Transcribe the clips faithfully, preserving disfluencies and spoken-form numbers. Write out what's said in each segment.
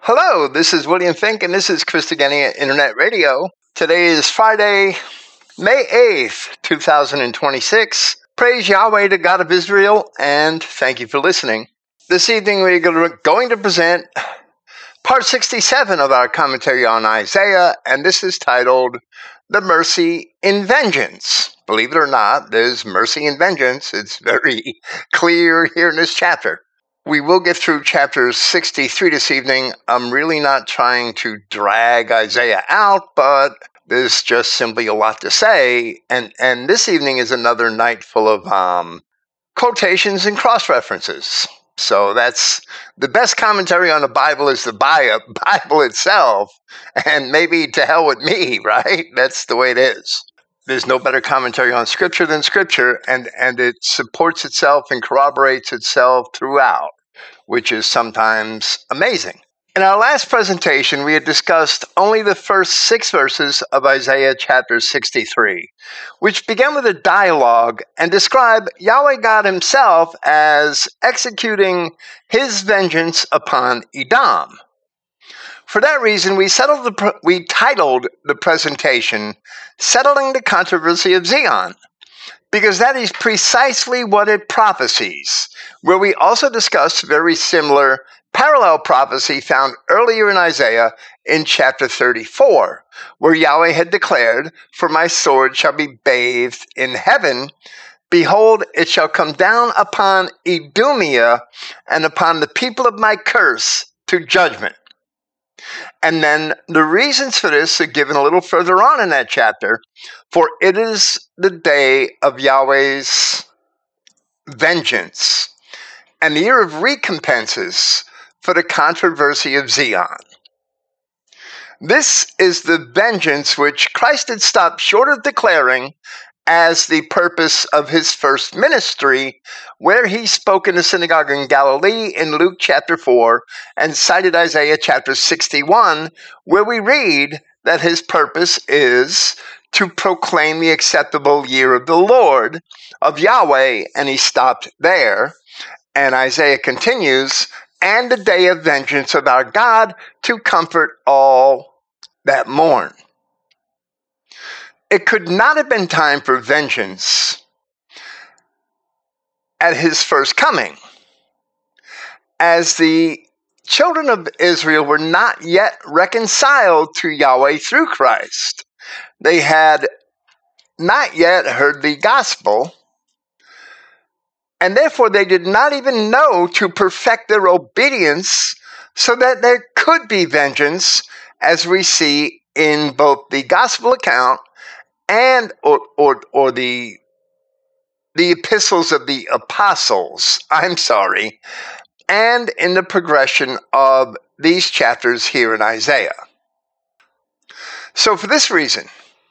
Hello, this is William Fink, and this is Christogenea Internet Radio. Today is Friday, May eighth, two thousand twenty-six. Praise Yahweh, the God of Israel, and thank you for listening. This evening we're going to present part sixty-seven of our commentary on Isaiah, and this is titled, The Mercy in Vengeance. Believe it or not, there's mercy in vengeance. It's very clear here in this chapter. We will get through chapter sixty-three this evening. I'm really not trying to drag Isaiah out, but there's just simply a lot to say. And, and this evening is another night full of um, quotations and cross-references. So that's the best commentary on the Bible is the Bible itself. And maybe to hell with me, right? That's the way it is. There's no better commentary on Scripture than Scripture, and, and it supports itself and corroborates itself throughout, which is sometimes amazing. In our last presentation, we had discussed only the first six verses of Isaiah chapter sixty-three, which began with a dialogue and describe Yahweh God himself as executing his vengeance upon Edom. For that reason, we settled the we titled the presentation, Settling the Controversy of Zion, because that is precisely what it prophesies, where we also discussed very similar parallel prophecy found earlier in Isaiah in chapter thirty-four, where Yahweh had declared, "For my sword shall be bathed in heaven. Behold, it shall come down upon Idumea and upon the people of my curse to judgment." And then the reasons for this are given a little further on in that chapter. For it is the day of Yahweh's vengeance and the year of recompenses for the controversy of Zion. This is the vengeance which Christ had stopped short of declaring as the purpose of his first ministry, where he spoke in the synagogue in Galilee in Luke chapter four and cited Isaiah chapter sixty-one, where we read that his purpose is to proclaim the acceptable year of the Lord, of Yahweh, and he stopped there. And Isaiah continues, and the day of vengeance of our God to comfort all that mourn. It could not have been time for vengeance at his first coming, as the children of Israel were not yet reconciled to Yahweh through Christ. They had not yet heard the gospel, and therefore they did not even know to perfect their obedience so that there could be vengeance, as we see in both the gospel account and or or, or the the epistles of the apostles, I'm sorry, and in the progression of these chapters here in Isaiah. So for this reason,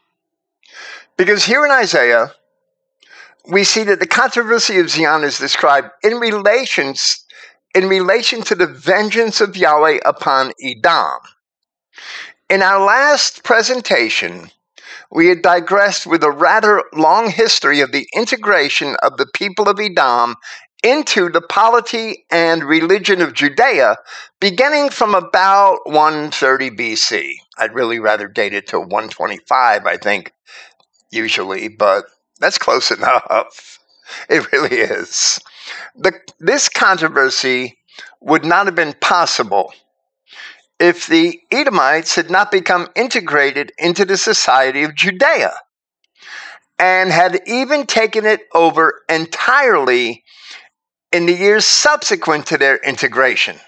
because here in Isaiah, we see that the controversy of Zion is described in relations in relation to the vengeance of Yahweh upon Edom. In our last presentation, we had digressed with a rather long history of the integration of the people of Edom into the polity and religion of Judea, beginning from about one thirty B C. I'd really rather date it to one twenty-five, I think, usually, but that's close enough. It really is. The, this controversy would not have been possible if the Edomites had not become integrated into the society of Judea and had even taken it over entirely in the years subsequent to their integration.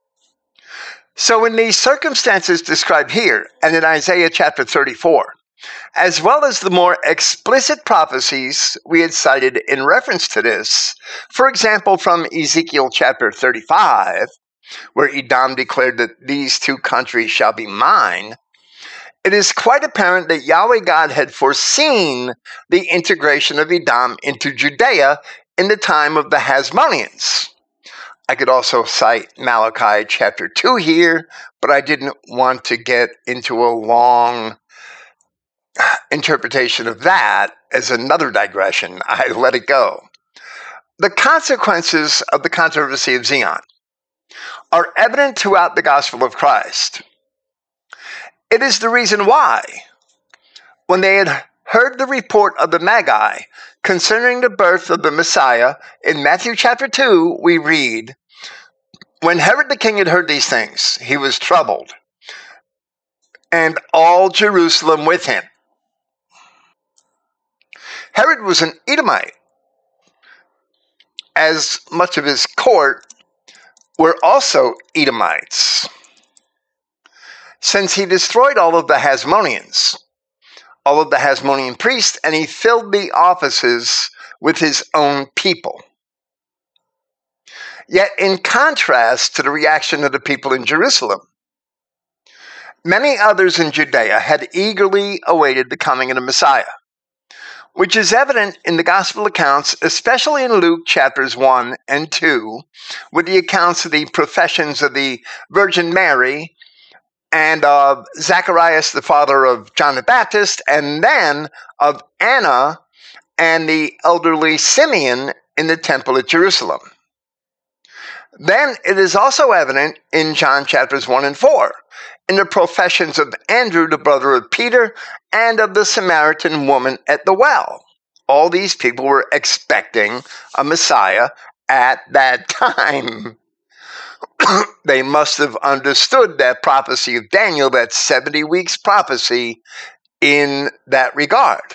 So in these circumstances described here and in Isaiah chapter thirty-four, as well as the more explicit prophecies we had cited in reference to this, for example, from Ezekiel chapter thirty-five, where Edom declared that these two countries shall be mine, it is quite apparent that Yahweh God had foreseen the integration of Edom into Judea in the time of the Hasmoneans. I could also cite Malachi chapter two here, but I didn't want to get into a long interpretation of that as another digression. I let it go. The consequences of the controversy of Zion. are evident throughout the gospel of Christ. It is the reason why, when they had heard the report of the Magi concerning the birth of the Messiah, in Matthew chapter two, we read, "When Herod the king had heard these things, he was troubled, and all Jerusalem with him." Herod was an Edomite, as much of his court were also Edomites, since he destroyed all of the Hasmoneans, all of the Hasmonean priests, and he filled the offices with his own people. Yet, in contrast to the reaction of the people in Jerusalem, many others in Judea had eagerly awaited the coming of the Messiah, which is evident in the gospel accounts, especially in Luke chapters one and two, with the accounts of the professions of the Virgin Mary and of Zacharias, the father of John the Baptist, and then of Anna and the elderly Simeon in the temple at Jerusalem. Then it is also evident in John chapters one and four, in the professions of Andrew, the brother of Peter, and of the Samaritan woman at the well. All these people were expecting a Messiah at that time. They must have understood that prophecy of Daniel, that seventy weeks prophecy in that regard.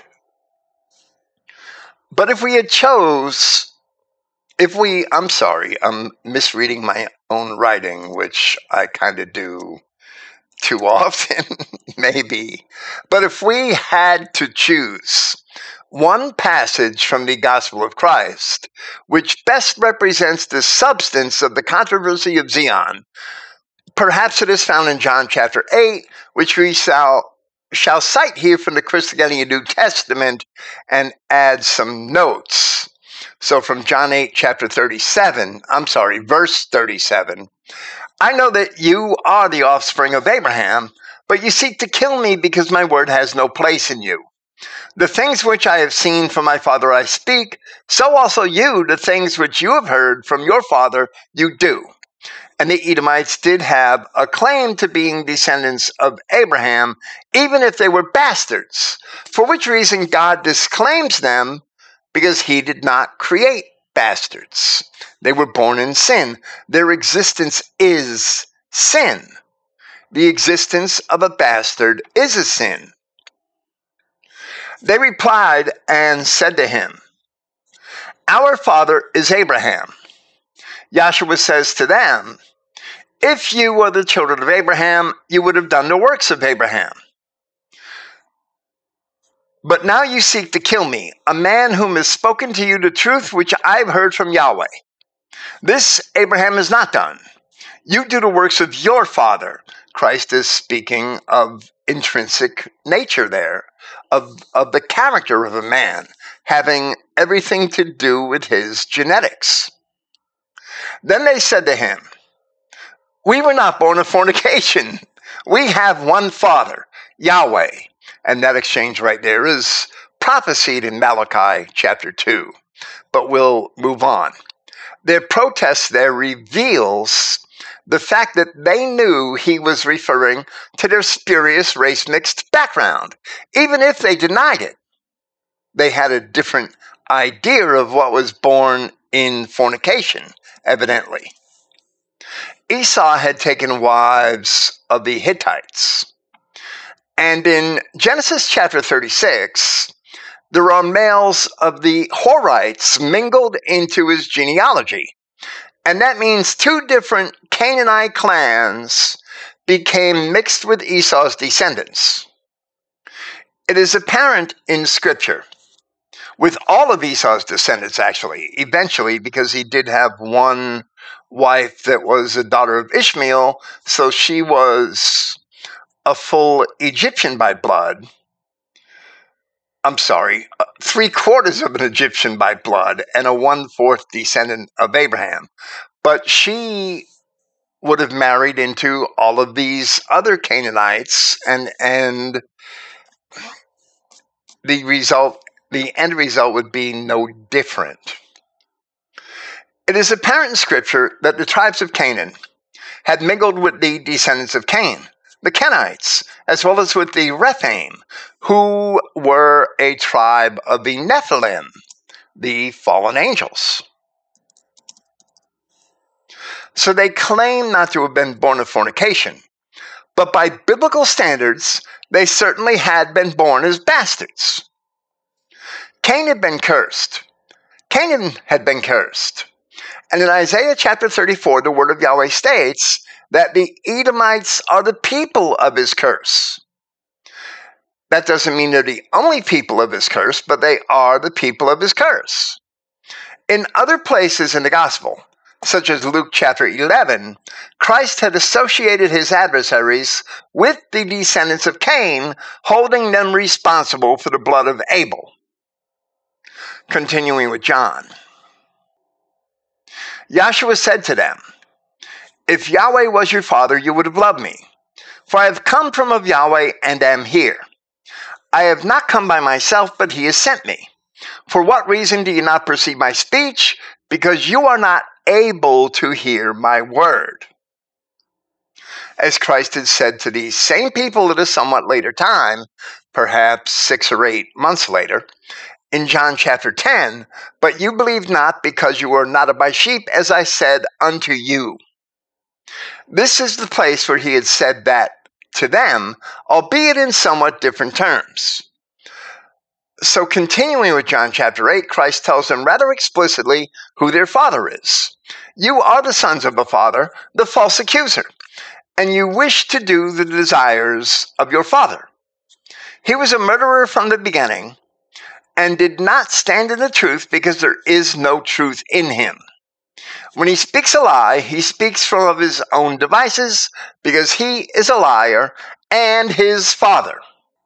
But if we had chose, if we, I'm sorry, I'm misreading my own writing, which I kind of do too often, maybe. But if we had to choose one passage from the Gospel of Christ, which best represents the substance of the controversy of Zion, perhaps it is found in John chapter eight, which we shall, shall cite here from the Christogenea New Testament and add some notes. So from John eight, chapter thirty-seven, I'm sorry, verse thirty-seven, "I know that you are the offspring of Abraham, but you seek to kill me because my word has no place in you. The things which I have seen from my father I speak, so also you, the things which you have heard from your father, you do." And the Edomites did have a claim to being descendants of Abraham, even if they were bastards, for which reason God disclaims them, because he did not create bastards. They were born in sin. Their existence is sin. The existence of a bastard is a sin. They replied and said to him, "Our father is Abraham." Yahshua says to them, "If you were the children of Abraham, you would have done the works of Abraham. But now you seek to kill me, a man whom has spoken to you the truth which I've heard from Yahweh. This Abraham has not done. You do the works of your father." Christ is speaking of intrinsic nature there, of, of the character of a man, having everything to do with his genetics. Then they said to him, "We were not born of fornication. We have one Father, Yahweh." And that exchange right there is prophesied in Malachi chapter two. But we'll move on. Their protest there reveals the fact that they knew he was referring to their spurious race-mixed background. Even if they denied it, they had a different idea of what was born in fornication, evidently. Esau had taken wives of the Hittites. And in Genesis chapter thirty-six, there are males of the Horites mingled into his genealogy. And that means two different Canaanite clans became mixed with Esau's descendants. It is apparent in Scripture, with all of Esau's descendants actually, eventually, because he did have one wife that was a daughter of Ishmael, so she was a full Egyptian by blood. I'm sorry, three quarters of an Egyptian by blood and a one-fourth descendant of Abraham. But she would have married into all of these other Canaanites, and and the result, the end result would be no different. It is apparent in Scripture that the tribes of Canaan had mingled with the descendants of Cain, the Kenites, as well as with the Rephaim, who were a tribe of the Nephilim, the fallen angels. So they claim not to have been born of fornication, but by biblical standards, they certainly had been born as bastards. Cain had been cursed. Canaan had been cursed. And in Isaiah chapter thirty-four, the word of Yahweh states that the Edomites are the people of his curse. That doesn't mean they're the only people of his curse, but they are the people of his curse. In other places in the gospel, such as Luke chapter eleven, Christ had associated his adversaries with the descendants of Cain, holding them responsible for the blood of Abel. Continuing with John. Yahshua said to them, "If Yahweh was your father, you would have loved me, for I have come from of Yahweh and am here. I have not come by myself, but he has sent me. For what reason do you not perceive my speech? Because you are not able to hear my word." As Christ had said to these same people at a somewhat later time, perhaps six or eight months later, in John chapter ten, "But you believe not, because you are not of my sheep, as I said unto you." This is the place where he had said that to them, albeit in somewhat different terms. So continuing with John chapter eight, Christ tells them rather explicitly who their father is. "You are the sons of a father, the false accuser, and you wish to do the desires of your father. He was a murderer from the beginning, and did not stand in the truth, because there is no truth in him. When he speaks a lie, he speaks from of his own devices, because he is a liar and his father."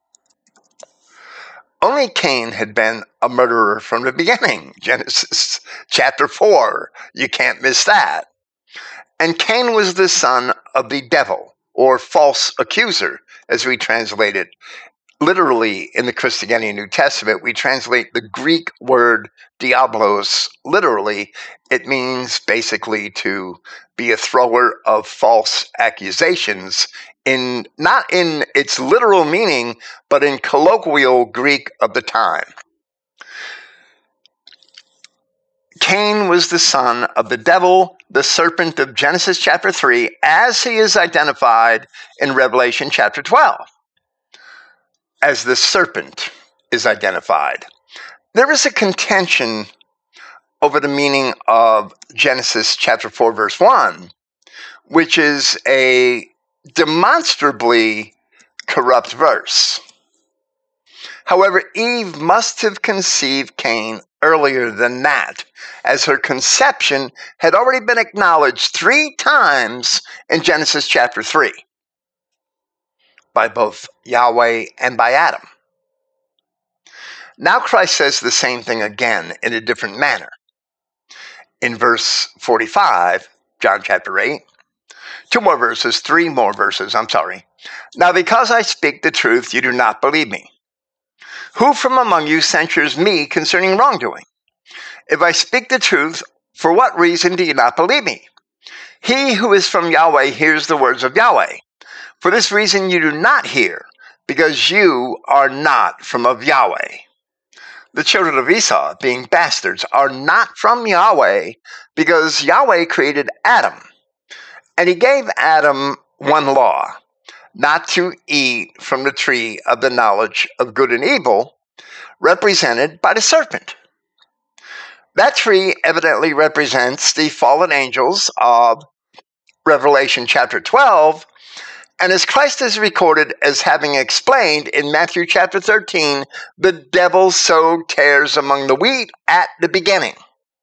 Only Cain had been a murderer from the beginning. Genesis chapter four. You can't miss that. And Cain was the son of the devil, or false accuser, as we translate it. Literally, in the Christogenea New Testament, we translate the Greek word diablos literally. It means basically to be a thrower of false accusations, in not in its literal meaning, but in colloquial Greek of the time. Cain was the son of the devil, the serpent of Genesis chapter three, as he is identified in Revelation chapter twelve. As the serpent is identified. There is a contention over the meaning of Genesis chapter four, verse one, which is a demonstrably corrupt verse. However, Eve must have conceived Cain earlier than that, as her conception had already been acknowledged three times in Genesis chapter three. By both Yahweh and by Adam. Now Christ says the same thing again in a different manner. In verse forty-five, John chapter eight, two more verses, three more verses, I'm sorry. "Now because I speak the truth, you do not believe me. Who from among you censures me concerning wrongdoing? If I speak the truth, for what reason do you not believe me? He who is from Yahweh hears the words of Yahweh. For this reason you do not hear, because you are not from of Yahweh." The children of Esau, being bastards, are not from Yahweh, because Yahweh created Adam. And he gave Adam one law, not to eat from the tree of the knowledge of good and evil, represented by the serpent. That tree evidently represents the fallen angels of Revelation chapter twelve, and as Christ is recorded as having explained in Matthew chapter thirteen, the devil sowed tares among the wheat at the beginning.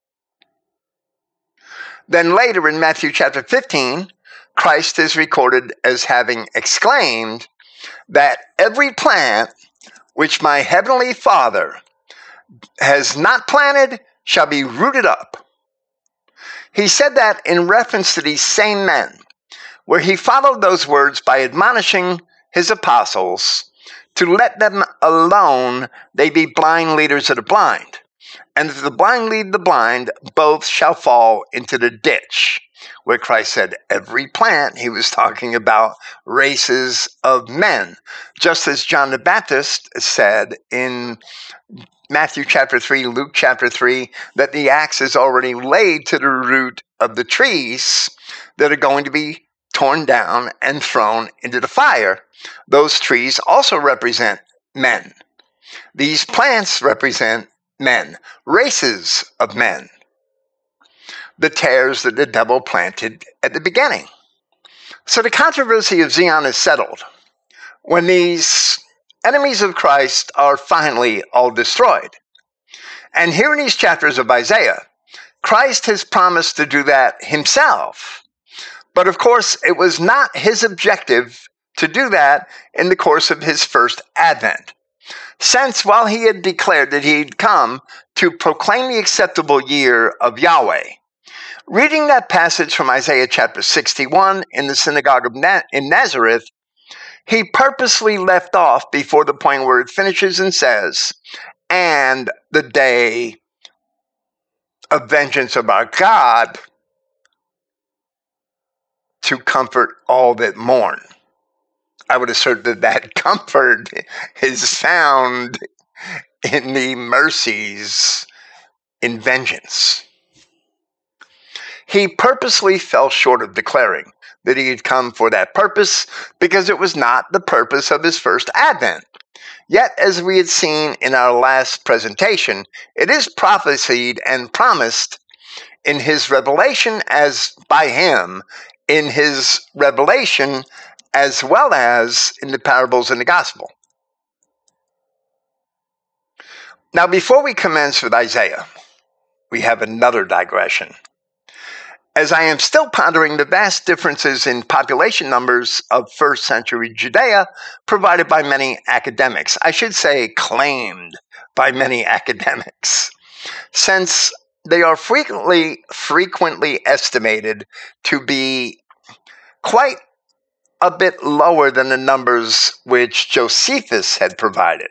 Then later in Matthew chapter fifteen, Christ is recorded as having exclaimed that every plant which my heavenly Father has not planted shall be rooted up. He said that in reference to these same men, where he followed those words by admonishing his apostles to let them alone, they be blind leaders of the blind. And if the blind lead the blind, both shall fall into the ditch. Where Christ said every plant, he was talking about races of men. Just as John the Baptist said in Matthew chapter three, Luke chapter three, that the axe is already laid to the root of the trees that are going to be torn down and thrown into the fire. Those trees also represent men. These plants represent men, races of men. The tares that the devil planted at the beginning. So the controversy of Zion is settled when these enemies of Christ are finally all destroyed. And here in these chapters of Isaiah, Christ has promised to do that himself. But of course, it was not his objective to do that in the course of his first advent. Since while he had declared that he'd come to proclaim the acceptable year of Yahweh, reading that passage from Isaiah chapter sixty-one in the synagogue of Na- in Nazareth, he purposely left off before the point where it finishes and says, and the day of vengeance of our God to comfort all that mourn. I would assert that that comfort is found in the mercies in vengeance. He purposely fell short of declaring that he had come for that purpose because it was not the purpose of his first advent. Yet, as we had seen in our last presentation, it is prophesied and promised in his revelation as by him, in his revelation as well as in the parables in the gospel. Now, before we commence with Isaiah, we have another digression. As I am still pondering the vast differences in population numbers of first century Judea provided by many academics, I should say claimed by many academics, since they are frequently, frequently estimated to be quite a bit lower than the numbers which Josephus had provided.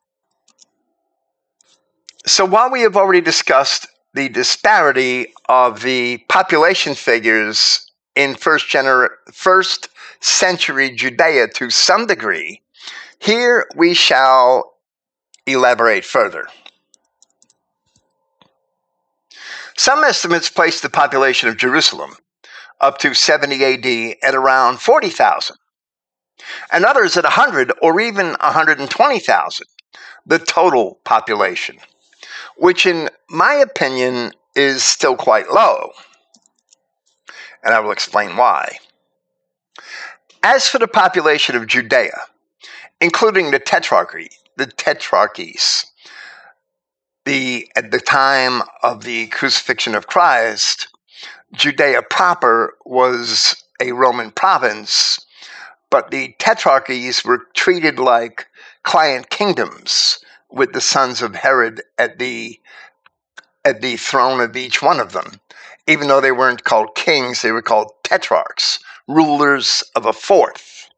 So while we have already discussed the disparity of the population figures in first, gener- first century Judea to some degree, here we shall elaborate further. Some estimates place the population of Jerusalem up to seventy A D at around forty thousand, and others at one hundred or even one hundred twenty thousand, the total population, which in my opinion is still quite low, and I will explain why. As for the population of Judea, including the tetrarchy, the tetrarchies, the at the time of the crucifixion of Christ, Judea proper was a Roman province, but the tetrarchies were treated like client kingdoms with the sons of Herod at the at the throne of each one of them. Even though they weren't called kings, they were called tetrarchs, rulers of a fourth.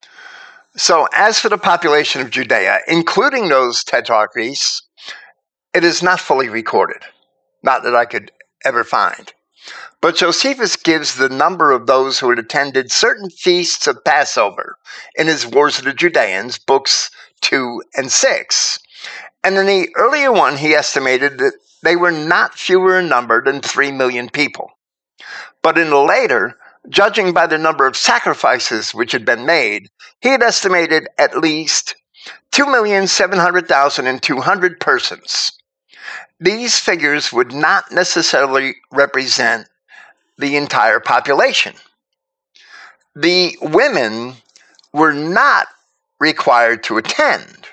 So as for the population of Judea, including those tetrarchies, it is not fully recorded, not that I could ever find. But Josephus gives the number of those who had attended certain feasts of Passover in his Wars of the Judeans, books two and six. And in the earlier one, he estimated that they were not fewer in number than three million people. But in the later, judging by the number of sacrifices which had been made, he had estimated at least two million seven hundred thousand two hundred persons. These figures would not necessarily represent the entire population. The women were not required to attend,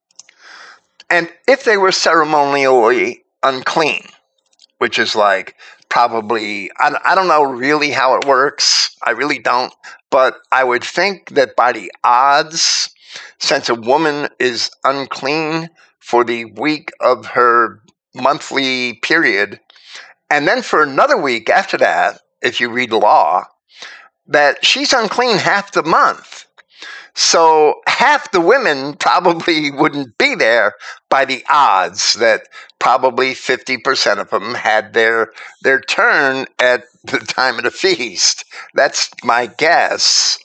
and if they were ceremonially unclean, which is like probably, I, I don't know really how it works, I really don't, but I would think that by the odds, since a woman is unclean for the week of her monthly period, and then for another week after that, if you read law, that she's unclean half the month. So half the women probably wouldn't be there by the odds that probably fifty percent of them had their their turn at the time of the feast. That's my guess.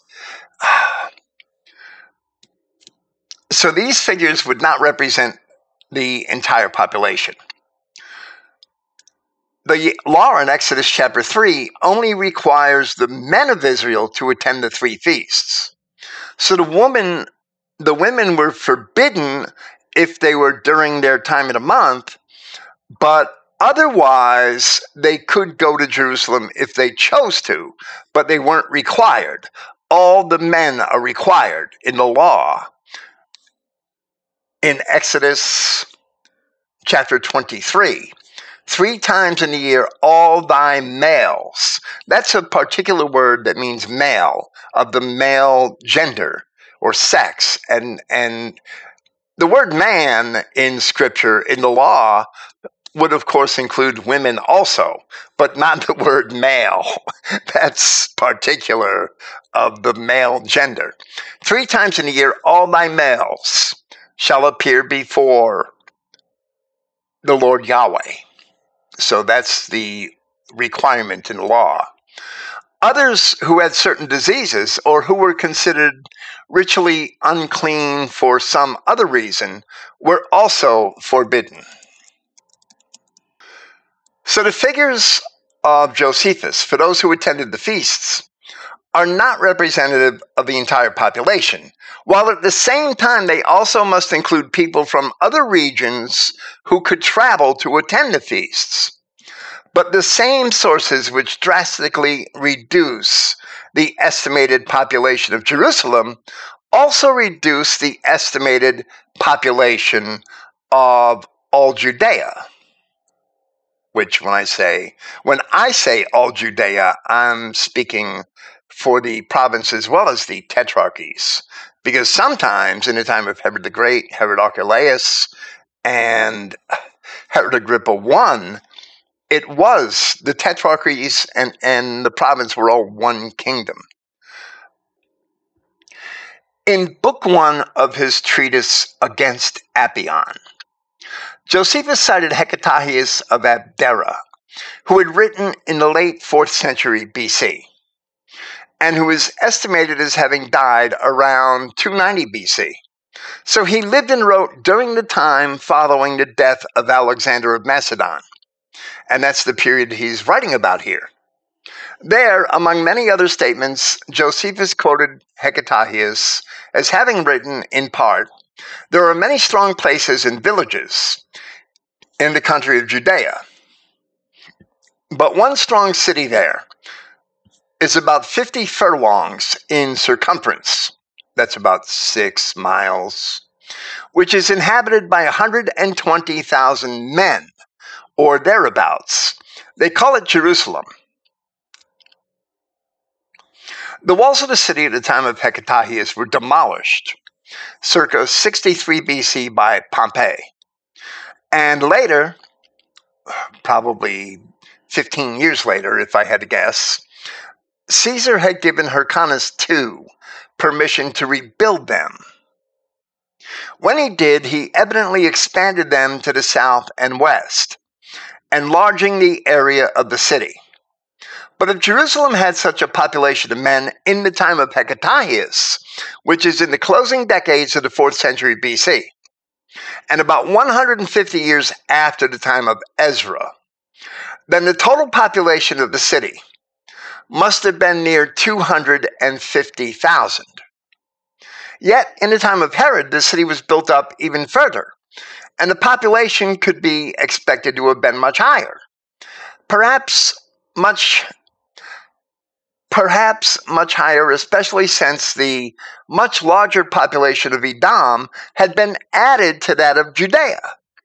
So these figures would not represent the entire population. The law in Exodus chapter three only requires the men of Israel to attend the three feasts. So the woman, the women were forbidden if they were during their time of the month, but otherwise they could go to Jerusalem if they chose to, but they weren't required. All the men are required in the law. In Exodus chapter twenty-three, three times in the year, all thy males. That's a particular word that means male, of the male gender or sex. And, and the word man in Scripture, in the law, would of course include women also, but not the word male. That's particular of the male gender. Three times in a year, all thy males shall appear before the Lord Yahweh. So that's the requirement in the law. Others who had certain diseases or who were considered ritually unclean for some other reason were also forbidden. So the figures of Josephus, for those who attended the feasts, are not representative of the entire population, while at the same time they also must include people from other regions who could travel to attend the feasts. But the same sources which drastically reduce the estimated population of Jerusalem also reduce the estimated population of all Judea. Which when I say, when I say all Judea, I'm speaking for the province as well as the tetrarchies. Because sometimes in the time of Herod the Great, Herod Archelaus, and Herod Agrippa the First, it was the tetrarchies and, and the province were all one kingdom. In book one of his treatise Against Apion, Josephus cited Hecataeus of Abdera, who had written in the late fourth century B C, and who is estimated as having died around two ninety B C. So he lived and wrote during the time following the death of Alexander of Macedon, and that's the period he's writing about here. There, among many other statements, Josephus quoted Hecataeus as having written, in part, "There are many strong places and villages in the country of Judea, but one strong city there is about fifty furlongs in circumference," that's about six miles, "which is inhabited by one hundred twenty thousand men, or thereabouts. They call it Jerusalem." The walls of the city at the time of Hecataeus were demolished, circa sixty-three B C, by Pompey. And later, probably fifteen years later, if I had to guess, Caesar had given Hyrcanus the Second permission to rebuild them. When he did, he evidently expanded them to the south and west, enlarging the area of the city. But if Jerusalem had such a population of men in the time of Hecataeus, which is in the closing decades of the fourth century B C, and about one hundred fifty years after the time of Ezra, then the total population of the city must have been near two hundred fifty thousand. Yet, in the time of Herod, the city was built up even further, and the population could be expected to have been much higher. Perhaps much, perhaps much higher, especially since the much larger population of Edom had been added to that of Judea.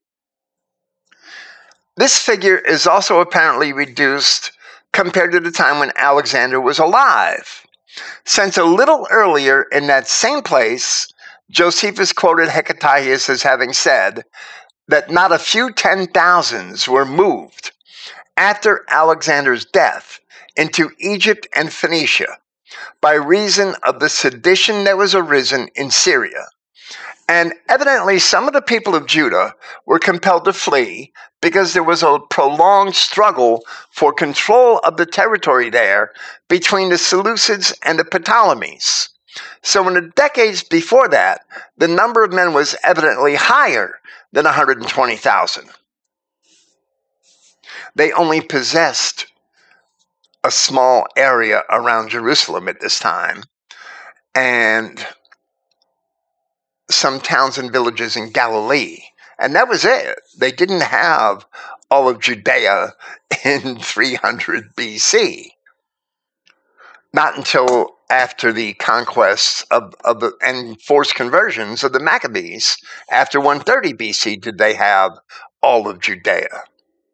This figure is also apparently reduced compared to the time when Alexander was alive, since a little earlier in that same place, Josephus quoted Hecataeus as having said that not a few ten thousands were moved after Alexander's death into Egypt and Phoenicia, by reason of the sedition that was arisen in Syria. And evidently some of the people of Judah were compelled to flee because there was a prolonged struggle for control of the territory there between the Seleucids and the Ptolemies. So in the decades before that, the number of men was evidently higher than one hundred twenty thousand. They only possessed a small area around Jerusalem at this time, and some towns and villages in Galilee. And that was it. They didn't have all of Judea in three hundred B C. Not until after the conquests of, of the, and forced conversions of the Maccabees, after one thirty B C, did they have all of Judea.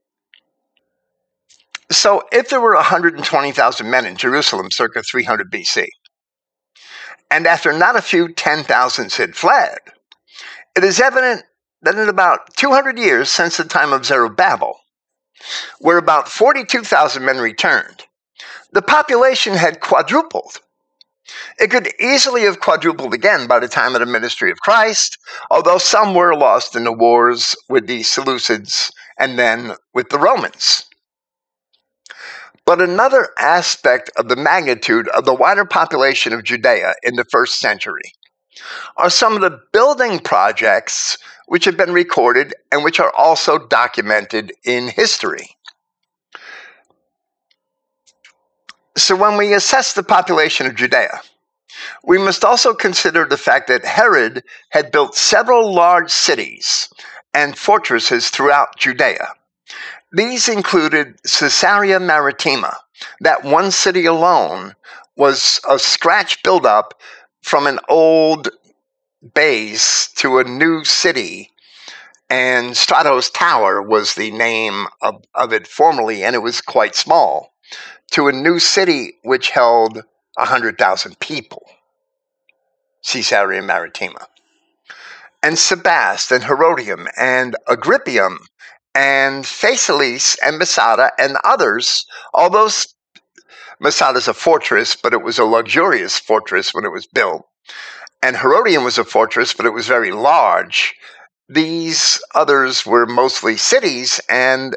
So if there were one hundred twenty thousand men in Jerusalem circa three hundred B C, and after not a few ten thousands had fled, it is evident that in about two hundred years since the time of Zerubbabel, where about forty-two thousand men returned, the population had quadrupled. It could easily have quadrupled again by the time of the ministry of Christ, although some were lost in the wars with the Seleucids and then with the Romans. But another aspect of the magnitude of the wider population of Judea in the first century are some of the building projects which have been recorded and which are also documented in history. So when we assess the population of Judea, we must also consider the fact that Herod had built several large cities and fortresses throughout Judea. These included Caesarea Maritima. That one city alone was a scratch buildup from an old base to a new city, and Stratos Tower was the name of, of it formerly, and it was quite small, to a new city which held one hundred thousand people, Caesarea Maritima. And Sebaste and Herodium and Agrippium and Phasaelis and Masada and others, although Masada's a fortress, but it was a luxurious fortress when it was built, and Herodium was a fortress, but it was very large. These others were mostly cities, and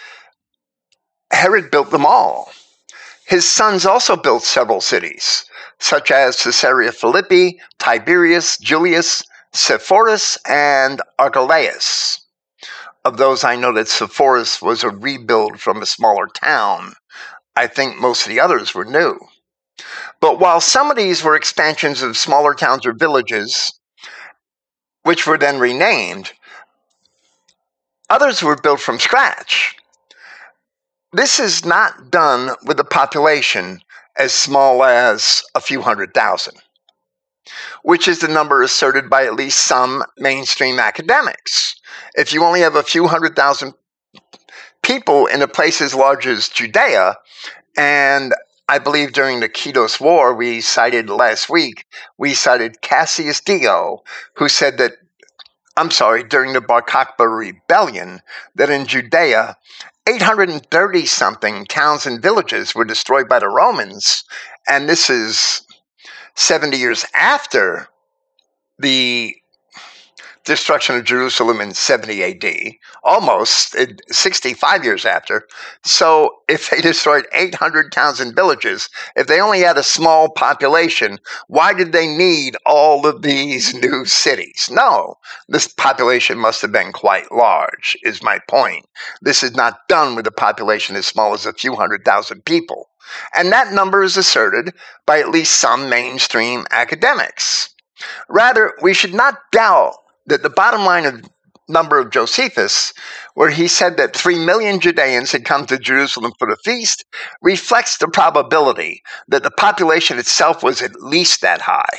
Herod built them all. His sons also built several cities, such as Caesarea Philippi, Tiberias, Julius, Sepphoris, and Archelaus. Of those, I know that Sepphoris was a rebuild from a smaller town. I think most of the others were new. But while some of these were expansions of smaller towns or villages, which were then renamed, others were built from scratch. This is not done with a population as small as a few hundred thousand, which is the number asserted by at least some mainstream academics. If you only have a few hundred thousand people in a place as large as Judea, and I believe during the Kidos War we cited last week, we cited Cassius Dio, who said that, I'm sorry, during the Bar Kokhba rebellion, that in Judea, eight hundred thirty something towns and villages were destroyed by the Romans, and this is seventy years after the destruction of Jerusalem in seventy A D, almost sixty-five years after. So if they destroyed eight hundred towns and villages, if they only had a small population, why did they need all of these new cities? No, this population must have been quite large, is my point. This is not done with a population as small as a few hundred thousand people. And that number is asserted by at least some mainstream academics. Rather, we should not doubt that the bottom line of number of Josephus, where he said that three million Judeans had come to Jerusalem for the feast, reflects the probability that the population itself was at least that high.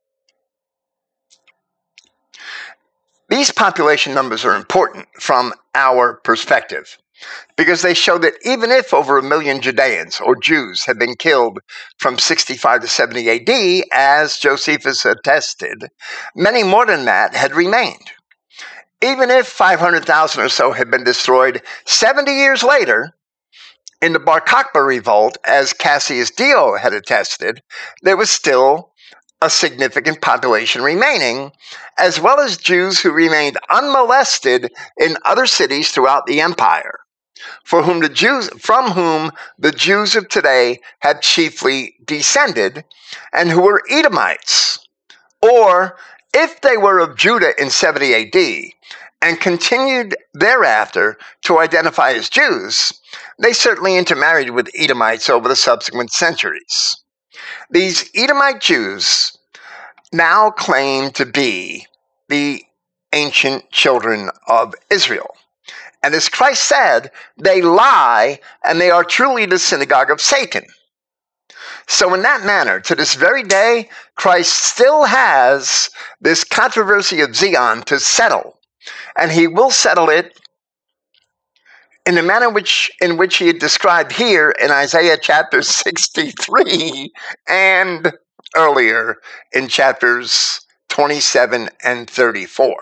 These population numbers are important from our perspective, because they show that even if over a million Judeans or Jews had been killed from sixty-five to seventy A D, as Josephus attested, many more than that had remained. Even if five hundred thousand or so had been destroyed seventy years later, In the Bar Kokhba revolt, as Cassius Dio had attested, there was still a significant population remaining, as well as Jews who remained unmolested in other cities throughout the empire, for whom the Jews, from whom the Jews of today had chiefly descended, and who were Edomites, or if they were of Judah in seventy A D and continued thereafter to identify as Jews, they certainly intermarried with Edomites over the subsequent centuries. These Edomite Jews now claim to be the ancient children of Israel. And as Christ said, they lie, and they are truly the synagogue of Satan. So in that manner, to this very day, Christ still has this controversy of Zion to settle, and he will settle it in the manner which, in which he had described here in Isaiah chapter sixty-three and earlier in chapters twenty-seven and thirty-four.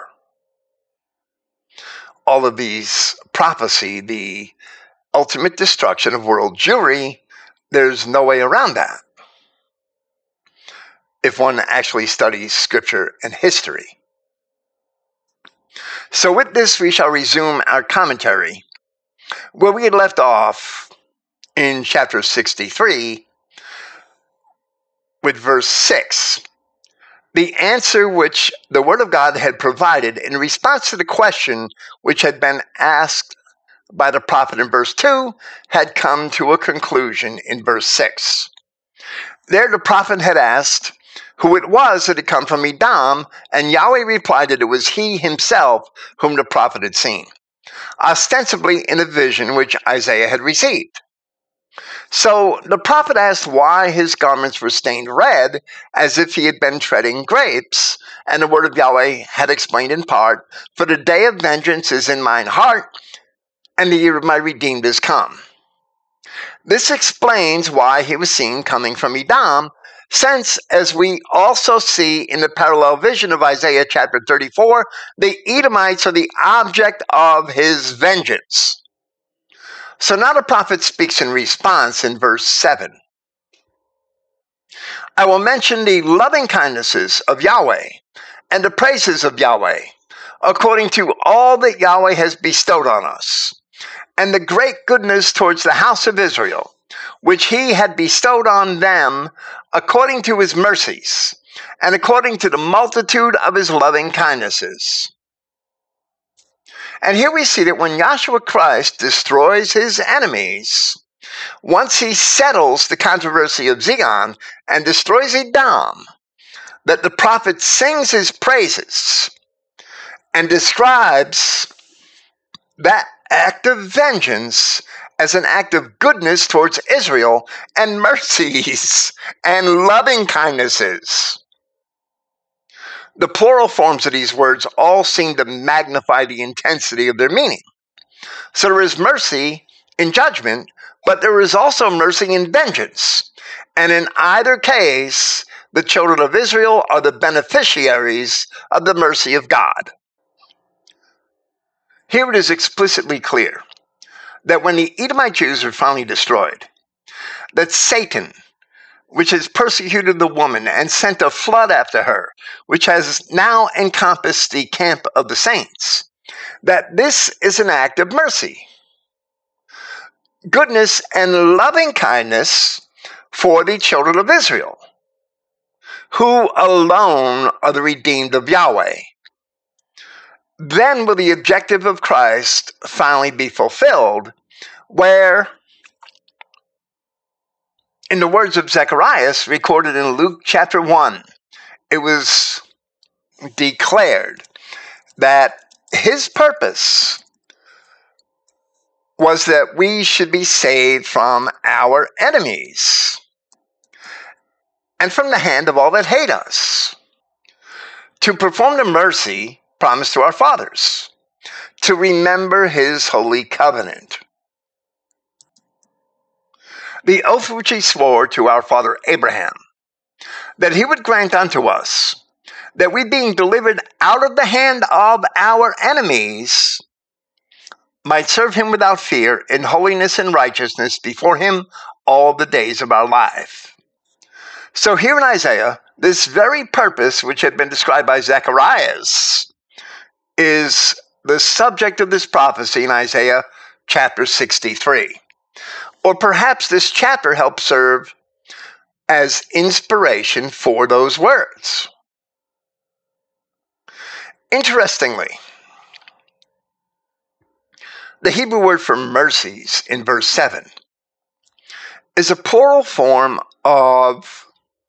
All of these prophesy the ultimate destruction of world Jewry. There's no way around that if one actually studies scripture and history. So with this, we shall resume our commentary where we had left off in chapter sixty-three with verse six. The answer which the Word of God had provided in response to the question which had been asked by the prophet in verse two had come to a conclusion in verse six. There the prophet had asked who it was that had come from Edom, and Yahweh replied that it was he himself whom the prophet had seen, ostensibly in a vision which Isaiah had received. So the prophet asked why his garments were stained red, as if he had been treading grapes, and the word of Yahweh had explained in part, "For the day of vengeance is in mine heart, and the year of my redeemed is come." This explains why he was seen coming from Edom, since, as we also see in the parallel vision of Isaiah chapter thirty-four, the Edomites are the object of his vengeance. So now the prophet speaks in response in verse seven. I will mention the loving kindnesses of Yahweh and the praises of Yahweh, according to all that Yahweh has bestowed on us, and the great goodness towards the house of Israel, which he had bestowed on them according to his mercies, and according to the multitude of his loving kindnesses. And here we see that when Yahshua Christ destroys his enemies, once he settles the controversy of Zion and destroys Edom, that the prophet sings his praises and describes that act of vengeance as an act of goodness towards Israel and mercies and loving kindnesses. The plural forms of these words all seem to magnify the intensity of their meaning. So there is mercy in judgment, but there is also mercy in vengeance. And in either case, the children of Israel are the beneficiaries of the mercy of God. Here it is explicitly clear that when the Edomite Jews were finally destroyed, that Satan, which has persecuted the woman and sent a flood after her, which has now encompassed the camp of the saints, that this is an act of mercy, goodness, and loving kindness for the children of Israel, who alone are the redeemed of Yahweh. Then will the objective of Christ finally be fulfilled, where, in the words of Zacharias, recorded in Luke chapter one, it was declared that his purpose was that we should be saved from our enemies and from the hand of all that hate us, to perform the mercy promised to our fathers, to remember his holy covenant, the oath which he swore to our father Abraham, that he would grant unto us, that we being delivered out of the hand of our enemies, might serve him without fear in holiness and righteousness before him all the days of our life. So here in Isaiah, this very purpose, which had been described by Zacharias, is the subject of this prophecy in Isaiah chapter sixty-three. Or perhaps this chapter helps serve as inspiration for those words. Interestingly, the Hebrew word for mercies in verse seven is a plural form of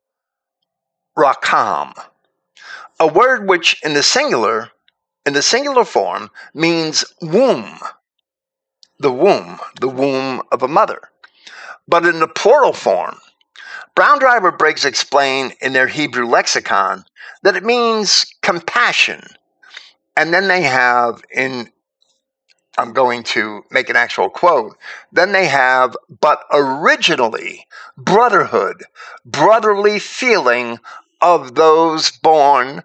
rakam, a word which in the singular, in the singular form means womb, the womb, the womb of a mother. But in the plural form, Brown Driver Briggs explain in their Hebrew lexicon that it means compassion. And then they have in, I'm going to make an actual quote, then they have, but originally, brotherhood, brotherly feeling of those born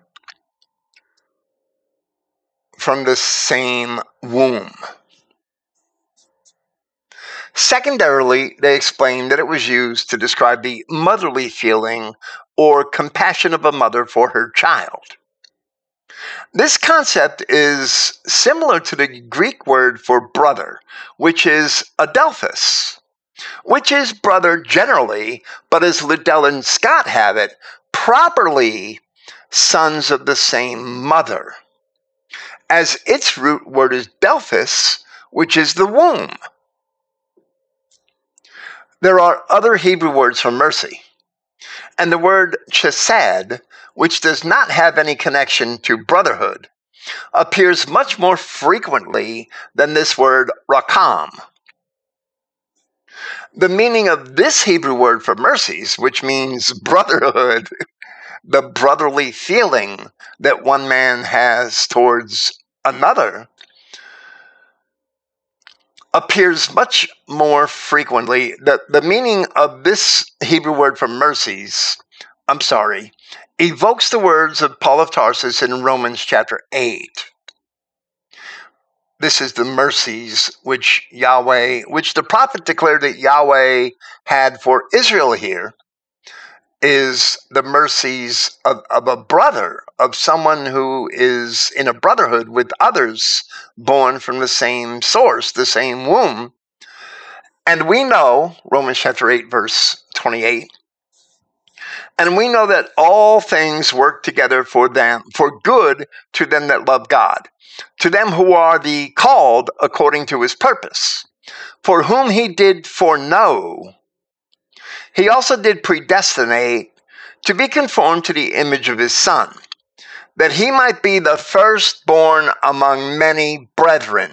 from the same womb. Secondarily, they explained that it was used to describe the motherly feeling or compassion of a mother for her child. This concept is similar to the Greek word for brother, which is adelphos, which is brother generally, but as Liddell and Scott have it, properly sons of the same mother, as its root word is delphos, which is the womb. There are other Hebrew words for mercy, and the word chesed, which does not have any connection to brotherhood, appears much more frequently than this word rakam. The meaning of this Hebrew word for mercies, which means brotherhood, the brotherly feeling that one man has towards another, appears much more frequently. The, the meaning of this Hebrew word for mercies, I'm sorry, evokes the words of Paul of Tarsus in Romans chapter eight. This is the mercies which Yahweh, which the prophet declared that Yahweh had for Israel here, is the mercies of, of a brother, of someone who is in a brotherhood with others born from the same source, the same womb. And we know, Romans chapter eight, verse twenty-eight, and we know that all things work together for them, for good to them that love God, to them who are the called according to his purpose. For whom he did foreknow, he also did predestinate to be conformed to the image of his Son, that he might be the firstborn among many brethren.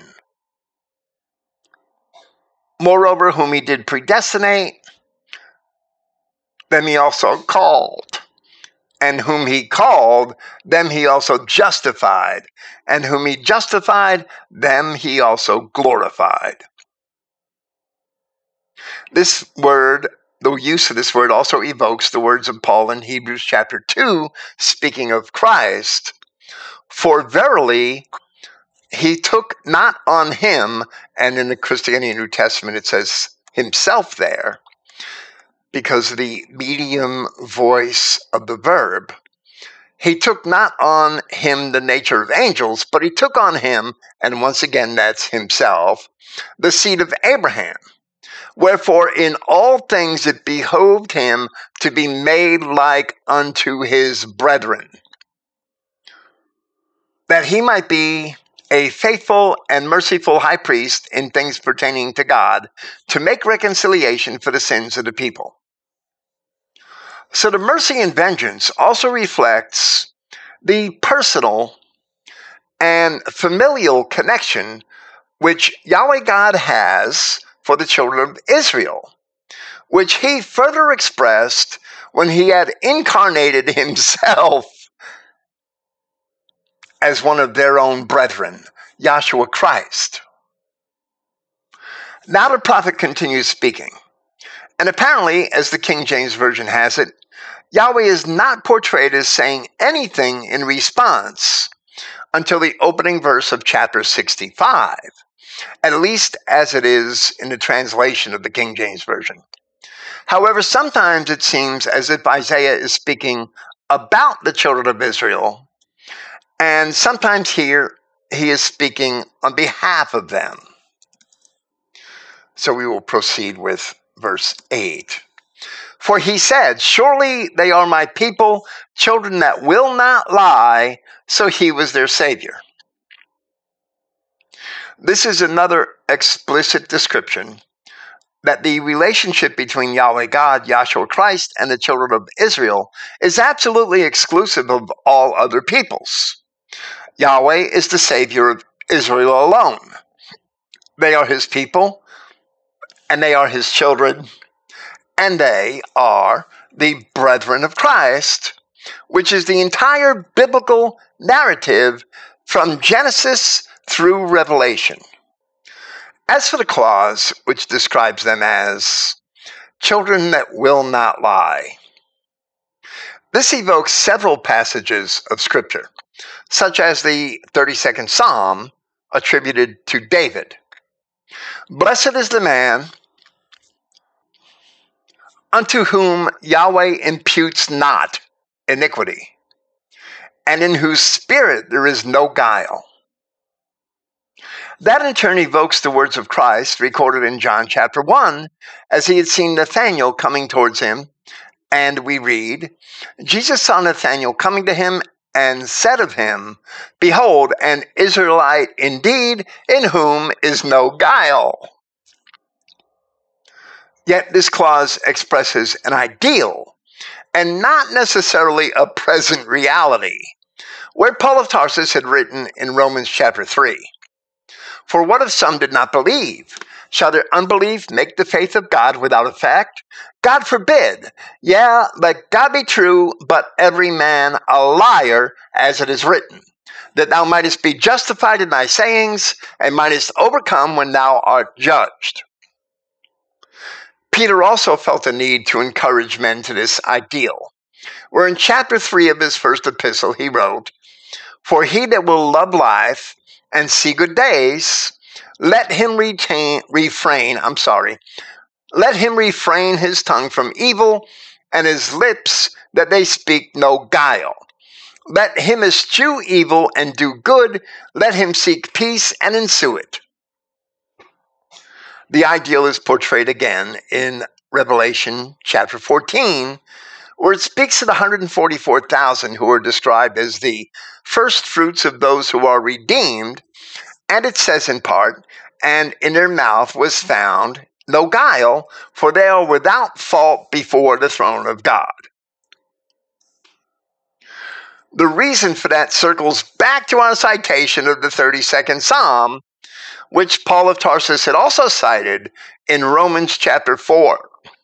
Moreover, whom he did predestinate, them he also called. And whom he called, them he also justified. And whom he justified, them he also glorified. This word, the use of this word also evokes the words of Paul in Hebrews chapter two, speaking of Christ. For verily, he took not on him, and in the Christianity New Testament it says himself there, because of the medium voice of the verb. He took not on him the nature of angels, but he took on him, and once again that's himself, the seed of Abraham. Wherefore in all things it behoved him to be made like unto his brethren, that he might be a faithful and merciful high priest in things pertaining to God, to make reconciliation for the sins of the people. So the mercy and vengeance also reflects the personal and familial connection which Yahweh God has for the children of Israel, which he further expressed when he had incarnated himself as one of their own brethren, Yahshua Christ. Now the prophet continues speaking, and apparently, as the King James Version has it, Yahweh is not portrayed as saying anything in response until the opening verse of chapter sixty-five, at least as it is in the translation of the King James Version. However, sometimes it seems as if Isaiah is speaking about the children of Israel, and sometimes here he is speaking on behalf of them. So we will proceed with verse eight. For he said, surely they are my people, children that will not lie, so he was their Savior. This is another explicit description that the relationship between Yahweh God, Yahshua Christ, and the children of Israel is absolutely exclusive of all other peoples. Yahweh is the Savior of Israel alone. They are his people, and they are his children, and they are the brethren of Christ, which is the entire biblical narrative from Genesis through Revelation. As for the clause which describes them as children that will not lie, this evokes several passages of Scripture, such as the thirty-second Psalm attributed to David. Blessed is the man unto whom Yahweh imputes not iniquity, and in whose spirit there is no guile. That in turn evokes the words of Christ recorded in John chapter one, as he had seen Nathanael coming towards him, and we read, Jesus saw Nathanael coming to him and said of him, behold, an Israelite indeed, in whom is no guile. Yet this clause expresses an ideal and not necessarily a present reality, where Paul of Tarsus had written in Romans chapter three, for what if some did not believe? Shall their unbelief make the faith of God without effect? God forbid. Yeah, let God be true, but every man a liar, as it is written, that thou mightest be justified in thy sayings, and mightest overcome when thou art judged. Peter also felt a need to encourage men to this ideal, where in chapter three of his first epistle he wrote, for he that will love life and see good days, let him retain, refrain, I'm sorry, let him refrain his tongue from evil and his lips that they speak no guile. Let him eschew evil and do good, let him seek peace and ensue it. The ideal is portrayed again in Revelation chapter fourteen, where it speaks of the one hundred forty-four thousand who are described as the first fruits of those who are redeemed, and it says in part, and in their mouth was found no guile, for they are without fault before the throne of God. The reason for that circles back to our citation of the thirty-second Psalm, which Paul of Tarsus had also cited in Romans chapter four.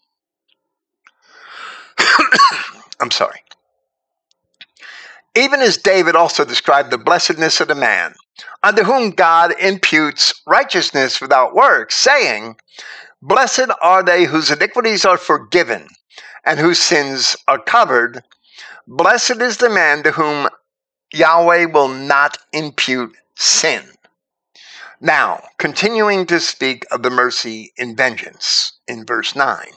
I'm sorry. Even as David also described the blessedness of the man, unto whom God imputes righteousness without works, saying, blessed are they whose iniquities are forgiven, and whose sins are covered. Blessed is the man to whom Yahweh will not impute sin. Now, continuing to speak of the mercy in vengeance, in verse nine.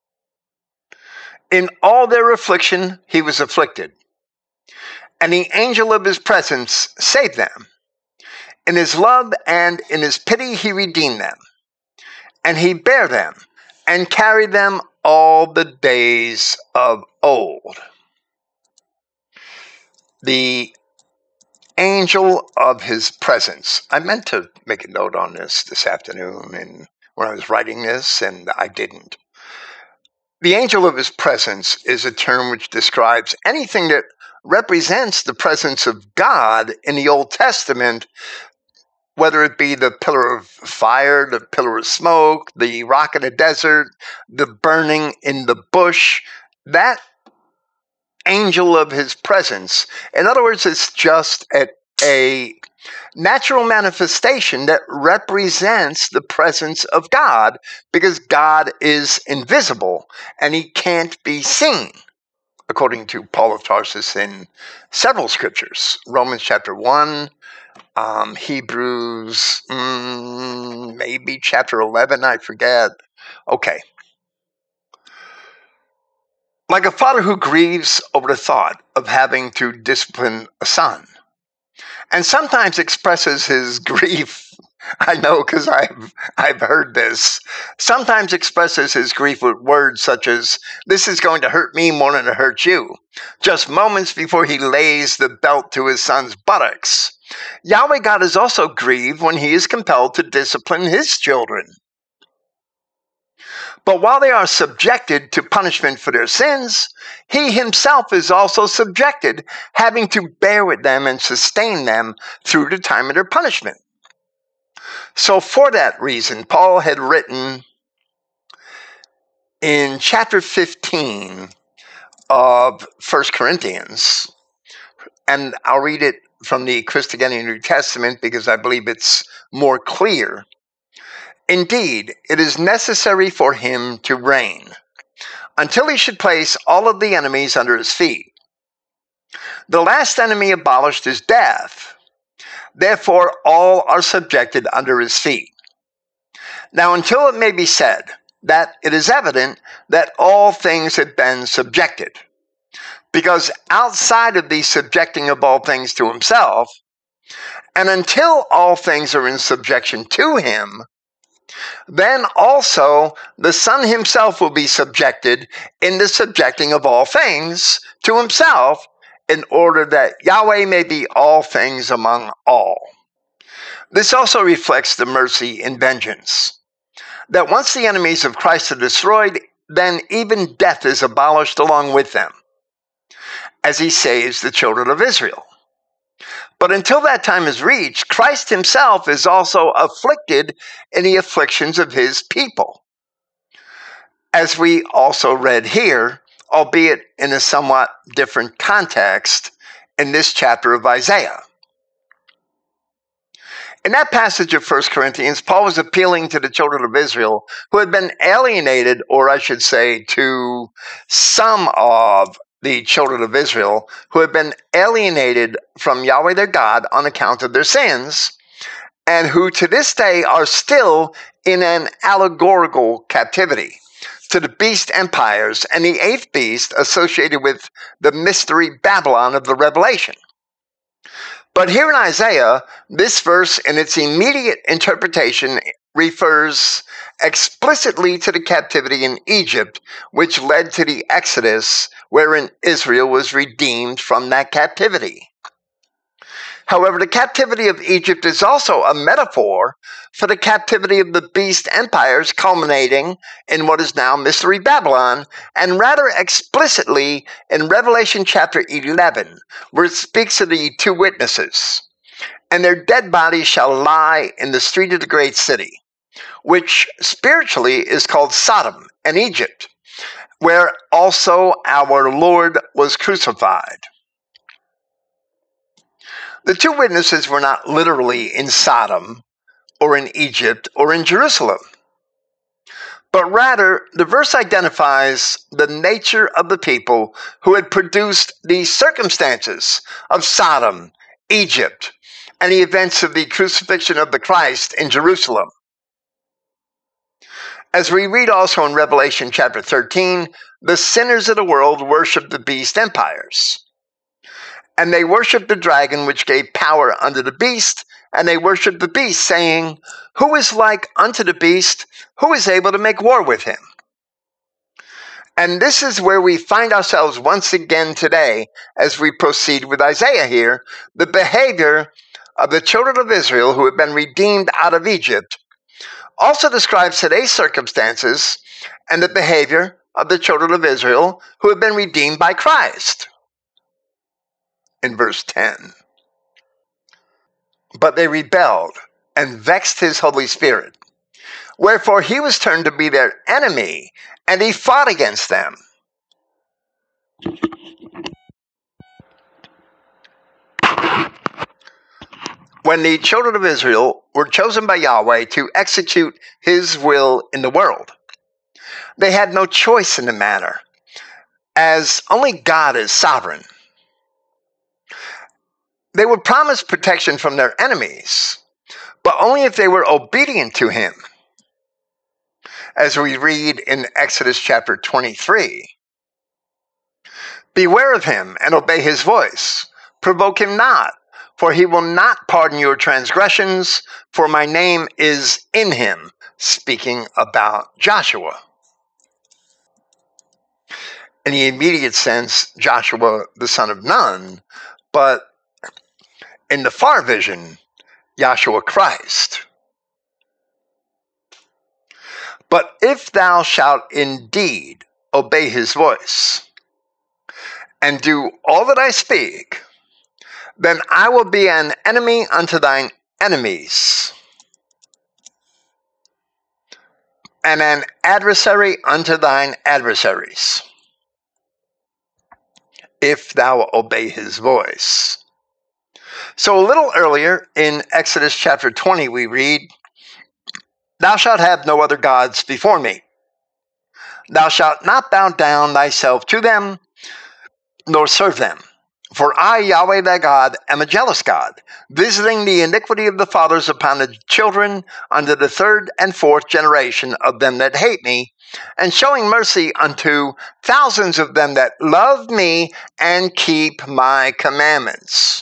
In all their affliction he was afflicted, and the angel of his presence saved them. In his love and in his pity he redeemed them, and he bare them and carried them all the days of old. The angel of his presence. I meant to make a note on this this afternoon and when I was writing this, and I didn't. The angel of his presence is a term which describes anything that represents the presence of God in the Old Testament, whether it be the pillar of fire, the pillar of smoke, the rock in the desert, the burning in the bush. That angel of his presence, in other words, it's just a, a natural manifestation that represents the presence of God, because God is invisible and he can't be seen. according to Paul of Tarsus in several scriptures. Romans chapter one, um, Hebrews, mm, maybe chapter eleven, I forget. Okay. Like a father who grieves over the thought of having to discipline a son, and sometimes expresses his grief. I know, because I've I've heard this. Sometimes expresses his grief with words such as, "This is going to hurt me more than it hurts you," just moments before he lays the belt to his son's buttocks. Yahweh God is also grieved when he is compelled to discipline his children. But while they are subjected to punishment for their sins, he himself is also subjected, having to bear with them and sustain them through the time of their punishment. So for that reason, Paul had written in chapter fifteen of First Corinthians, and I'll read it from the Christogenea New Testament because I believe it's more clear. Indeed, it is necessary for him to reign until he should place all of the enemies under his feet. The last enemy abolished is death. Therefore, all are subjected under his feet. Now, until it may be said that it is evident that all things have been subjected, because outside of the subjecting of all things to himself, and until all things are in subjection to him, then also the Son himself will be subjected in the subjecting of all things to himself, in order that Yahweh may be all things among all. This also reflects the mercy and vengeance, that once the enemies of Christ are destroyed, then even death is abolished along with them, as he saves the children of Israel. But until that time is reached, Christ himself is also afflicted in the afflictions of his people, as we also read here, albeit in a somewhat different context in this chapter of Isaiah. In that passage of First Corinthians, Paul was appealing to the children of Israel who had been alienated, or I should say to some of the children of Israel who had been alienated from Yahweh their God on account of their sins, and who to this day are still in an allegorical captivity to the beast empires and the eighth beast associated with the mystery Babylon of the Revelation. But here in Isaiah, this verse in its immediate interpretation refers explicitly to the captivity in Egypt, which led to the Exodus, wherein Israel was redeemed from that captivity. However, the captivity of Egypt is also a metaphor for the captivity of the beast empires, culminating in what is now Mystery Babylon, and rather explicitly in Revelation chapter eleven, where it speaks of the two witnesses. And their dead bodies shall lie in the street of the great city, which spiritually is called Sodom and Egypt, where also our Lord was crucified. The two witnesses were not literally in Sodom or in Egypt or in Jerusalem, but rather the verse identifies the nature of the people who had produced the circumstances of Sodom, Egypt, and the events of the crucifixion of the Christ in Jerusalem. As we read also in Revelation chapter thirteen, the sinners of the world worship the beast empires. And they worship the dragon which gave power unto the beast, and they worship the beast, saying, "Who is like unto the beast? Who is able to make war with him?" And this is where we find ourselves once again today as we proceed with Isaiah here, the behavior of the children of Israel who have been redeemed out of Egypt also describes today's circumstances and the behavior of the children of Israel who have been redeemed by Christ. In verse ten, but they rebelled and vexed his Holy Spirit. Wherefore he was turned to be their enemy, and he fought against them. When the children of Israel were chosen by Yahweh to execute his will in the world, they had no choice in the matter, as only God is sovereign. They would promise protection from their enemies, but only if they were obedient to him. As we read in Exodus chapter twenty-three, beware of him and obey his voice. Provoke him not, for he will not pardon your transgressions, for my name is in him. Speaking about Joshua. In the immediate sense, Joshua, the son of Nun, but in the far vision, Yahshua Christ. But if thou shalt indeed obey his voice, and do all that I speak, then I will be an enemy unto thine enemies, and an adversary unto thine adversaries, if thou obey his voice. So a little earlier in Exodus chapter twenty, we read, thou shalt have no other gods before me. Thou shalt not bow down thyself to them, nor serve them. For I, Yahweh thy God, am a jealous God, visiting the iniquity of the fathers upon the children unto the third and fourth generation of them that hate me, and showing mercy unto thousands of them that love me and keep my commandments.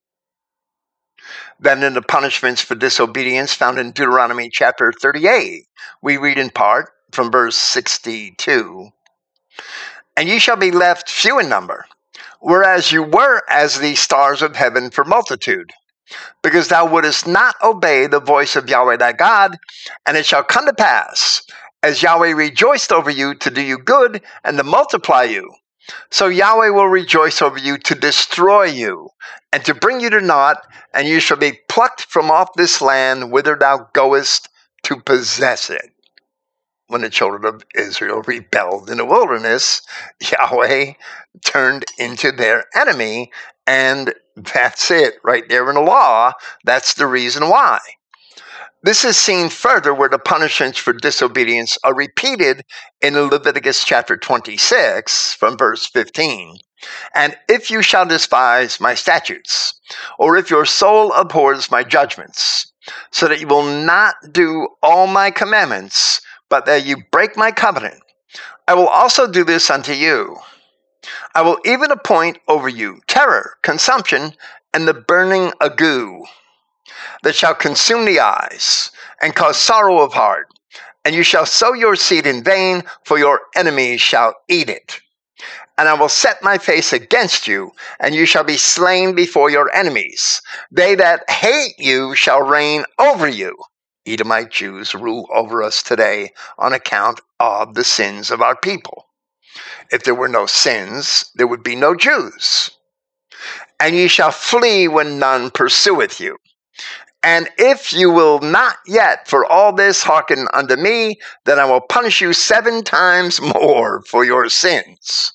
Then in the punishments for disobedience found in Deuteronomy chapter thirty-eight, we read in part from verse sixty-two, and ye shall be left few in number, whereas you were as the stars of heaven for multitude, because thou wouldest not obey the voice of Yahweh thy God. And it shall come to pass, as Yahweh rejoiced over you to do you good and to multiply you, so Yahweh will rejoice over you to destroy you and to bring you to naught, and you shall be plucked from off this land whither thou goest to possess it. When the children of Israel rebelled in the wilderness, Yahweh turned into their enemy, and that's it right there in the law. That's the reason why. This is seen further where the punishments for disobedience are repeated in Leviticus chapter twenty-six from verse fifteen. And if you shall despise my statutes, or if your soul abhors my judgments, so that you will not do all my commandments, but that you break my covenant, I will also do this unto you. I will even appoint over you terror, consumption, and the burning ague, that shall consume the eyes, and cause sorrow of heart. And you shall sow your seed in vain, for your enemies shall eat it. And I will set my face against you, and you shall be slain before your enemies. They that hate you shall reign over you. Edomite Jews rule over us today on account of the sins of our people. If there were no sins, there would be no Jews. And ye shall flee when none pursueth you. And if you will not yet for all this hearken unto me, then I will punish you seven times more for your sins.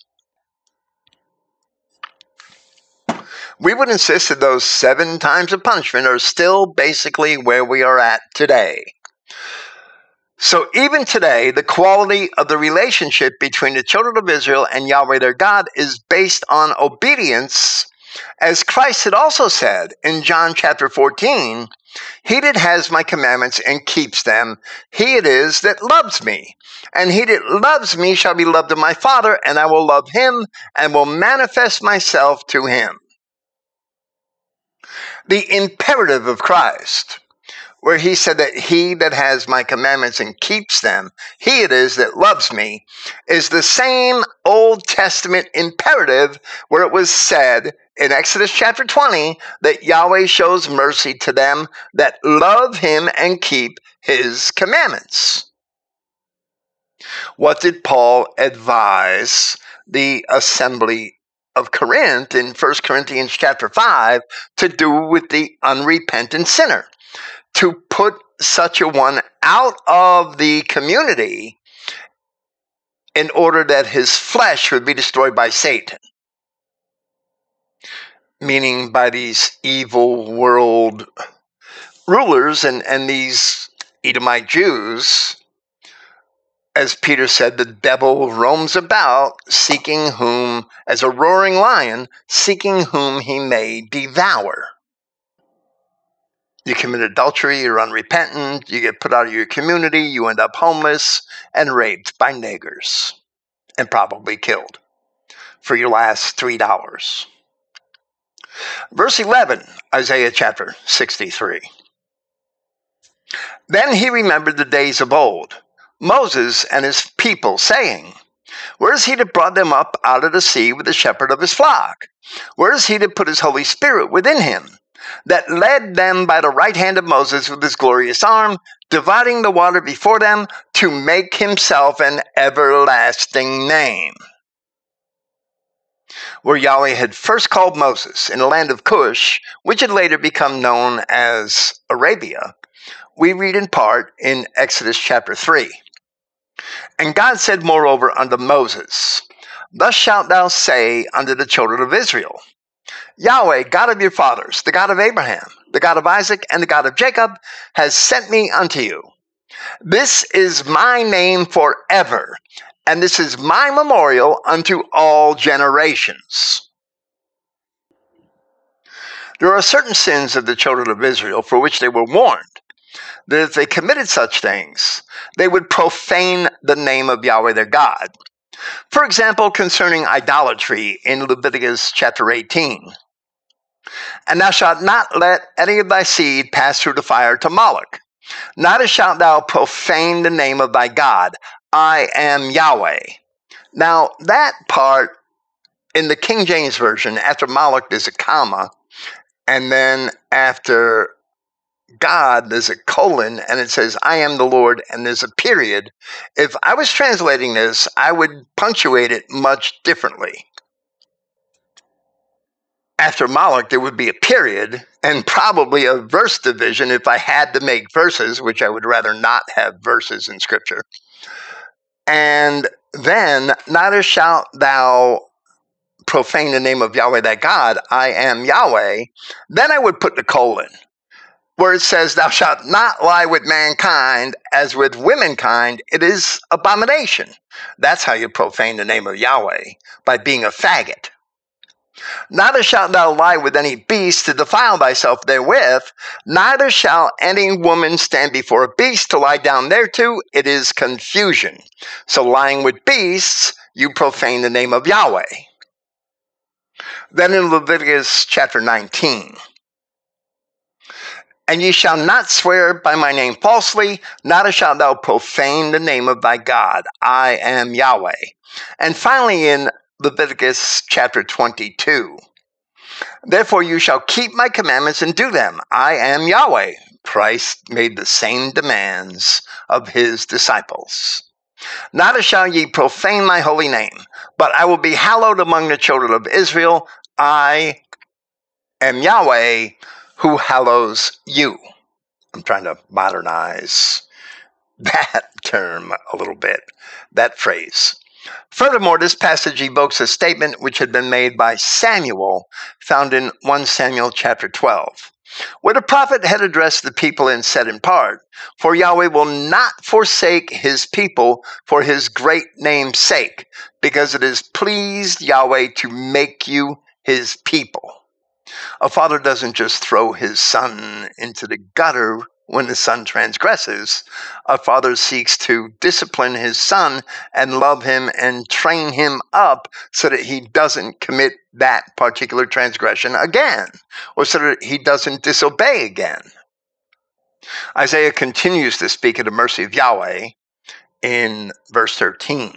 We would insist that those seven times of punishment are still basically where we are at today. So even today, the quality of the relationship between the children of Israel and Yahweh their God is based on obedience, as Christ had also said in John chapter fourteen, he that has my commandments and keeps them, he it is that loves me. And he that loves me shall be loved of my Father, and I will love him and will manifest myself to him. The imperative of Christ, where he said that he that has my commandments and keeps them, he it is that loves me, is the same Old Testament imperative where it was said in Exodus chapter twenty that Yahweh shows mercy to them that love him and keep his commandments. What did Paul advise the assembly of Corinth in First Corinthians chapter five to do with the unrepentant sinner? To put such a one out of the community in order that his flesh would be destroyed by Satan. Meaning by these evil world rulers and, and these Edomite Jews As Peter said, the devil roams about seeking whom, as a roaring lion, seeking whom he may devour. You commit adultery, you're unrepentant, you get put out of your community, you end up homeless and raped by niggers and probably killed for your last three dollars. Verse eleven, Isaiah chapter sixty-three. Then he remembered the days of old, Moses and his people, saying, where is he that brought them up out of the sea with the shepherd of his flock? Where is he that put his Holy Spirit within him, that led them by the right hand of Moses with his glorious arm, dividing the water before them, to make himself an everlasting name? Where Yahweh had first called Moses in the land of Cush, which had later become known as Arabia, we read in part in Exodus chapter three. And God said moreover unto Moses, thus shalt thou say unto the children of Israel, Yahweh, God of your fathers, the God of Abraham, the God of Isaac, and the God of Jacob, has sent me unto you. This is my name forever, and this is my memorial unto all generations. There are certain sins of the children of Israel for which they were warned that if they committed such things, they would profane the name of Yahweh their God. For example, concerning idolatry in Leviticus chapter eighteen. And thou shalt not let any of thy seed pass through the fire to Moloch. Neither shalt thou profane the name of thy God. I am Yahweh. Now, that part in the King James Version, after Moloch, there's a comma, and then after God, there's a colon, and it says, I am the Lord, and there's a period. If I was translating this, I would punctuate it much differently. After Moloch, there would be a period, and probably a verse division if I had to make verses, which I would rather not have verses in Scripture. And then, neither shalt thou profane the name of Yahweh thy God, I am Yahweh. Then I would put the colon, where it says, thou shalt not lie with mankind as with womankind. It is abomination. That's how you profane the name of Yahweh, by being a faggot. Neither shalt thou lie with any beast to defile thyself therewith. Neither shall any woman stand before a beast to lie down thereto. It is confusion. So lying with beasts, you profane the name of Yahweh. Then in Leviticus chapter nineteen. And ye shall not swear by my name falsely, neither shalt thou profane the name of thy God. I am Yahweh. And finally in Leviticus chapter twenty-two. Therefore you shall keep my commandments and do them. I am Yahweh. Christ made the same demands of his disciples. Neither shall ye profane my holy name, but I will be hallowed among the children of Israel. I am Yahweh, who hallows you. I'm trying to modernize that term a little bit, that phrase. Furthermore, this passage evokes a statement which had been made by Samuel, found in First Samuel chapter twelve, where the prophet had addressed the people and said in part, for Yahweh will not forsake his people for his great name's sake, because it is pleased Yahweh to make you his people. A father doesn't just throw his son into the gutter when the son transgresses. A father seeks to discipline his son and love him and train him up so that he doesn't commit that particular transgression again, or so that he doesn't disobey again. Isaiah continues to speak of the mercy of Yahweh in verse thirteen.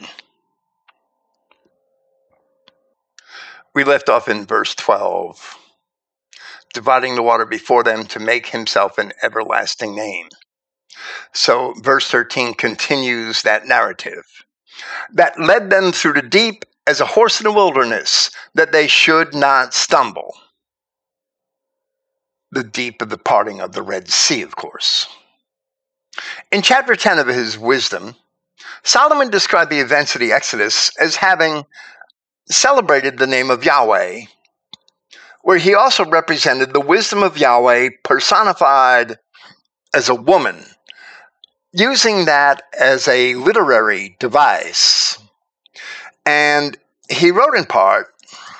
We left off in verse twelve. Dividing the water before them to make himself an everlasting name. So verse thirteen continues that narrative. That led them through the deep as a horse in the wilderness, that they should not stumble. The deep of the parting of the Red Sea, of course. In chapter ten of his Wisdom, Solomon described the events of the Exodus as having celebrated the name of Yahweh, where he also represented the wisdom of Yahweh personified as a woman, using that as a literary device. And he wrote in part,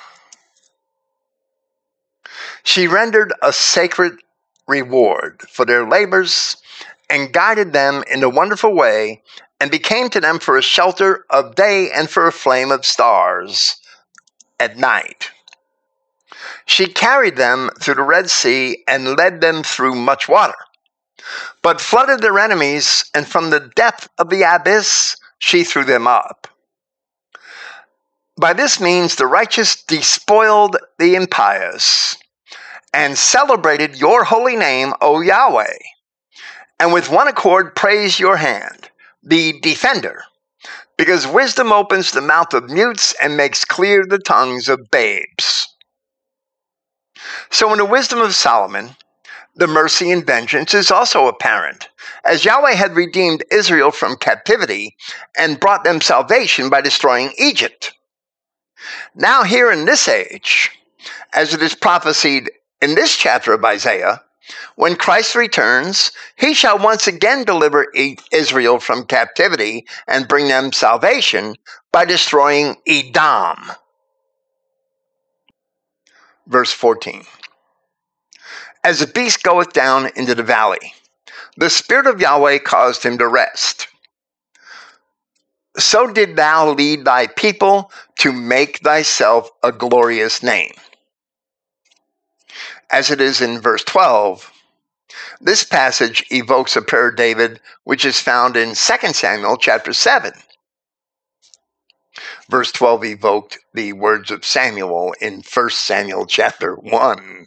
"She rendered a sacred reward for their labors and guided them in a wonderful way and became to them for a shelter of day and for a flame of stars at night. She carried them through the Red Sea and led them through much water, but flooded their enemies, and from the depth of the abyss she threw them up. By this means the righteous despoiled the impious and celebrated your holy name, O Yahweh, and with one accord praise your hand, the defender, because wisdom opens the mouth of mutes and makes clear the tongues of babes." So in the wisdom of Solomon, the mercy and vengeance is also apparent, as Yahweh had redeemed Israel from captivity and brought them salvation by destroying Egypt. Now here in this age, as it is prophesied in this chapter of Isaiah, when Christ returns, he shall once again deliver Israel from captivity and bring them salvation by destroying Edom. Verse fourteen. "As a beast goeth down into the valley, the Spirit of Yahweh caused him to rest. So did thou lead thy people to make thyself a glorious name." As it is in verse twelve, this passage evokes a prayer of David which is found in Second Samuel chapter seven. Verse twelve evoked the words of Samuel in First Samuel chapter one.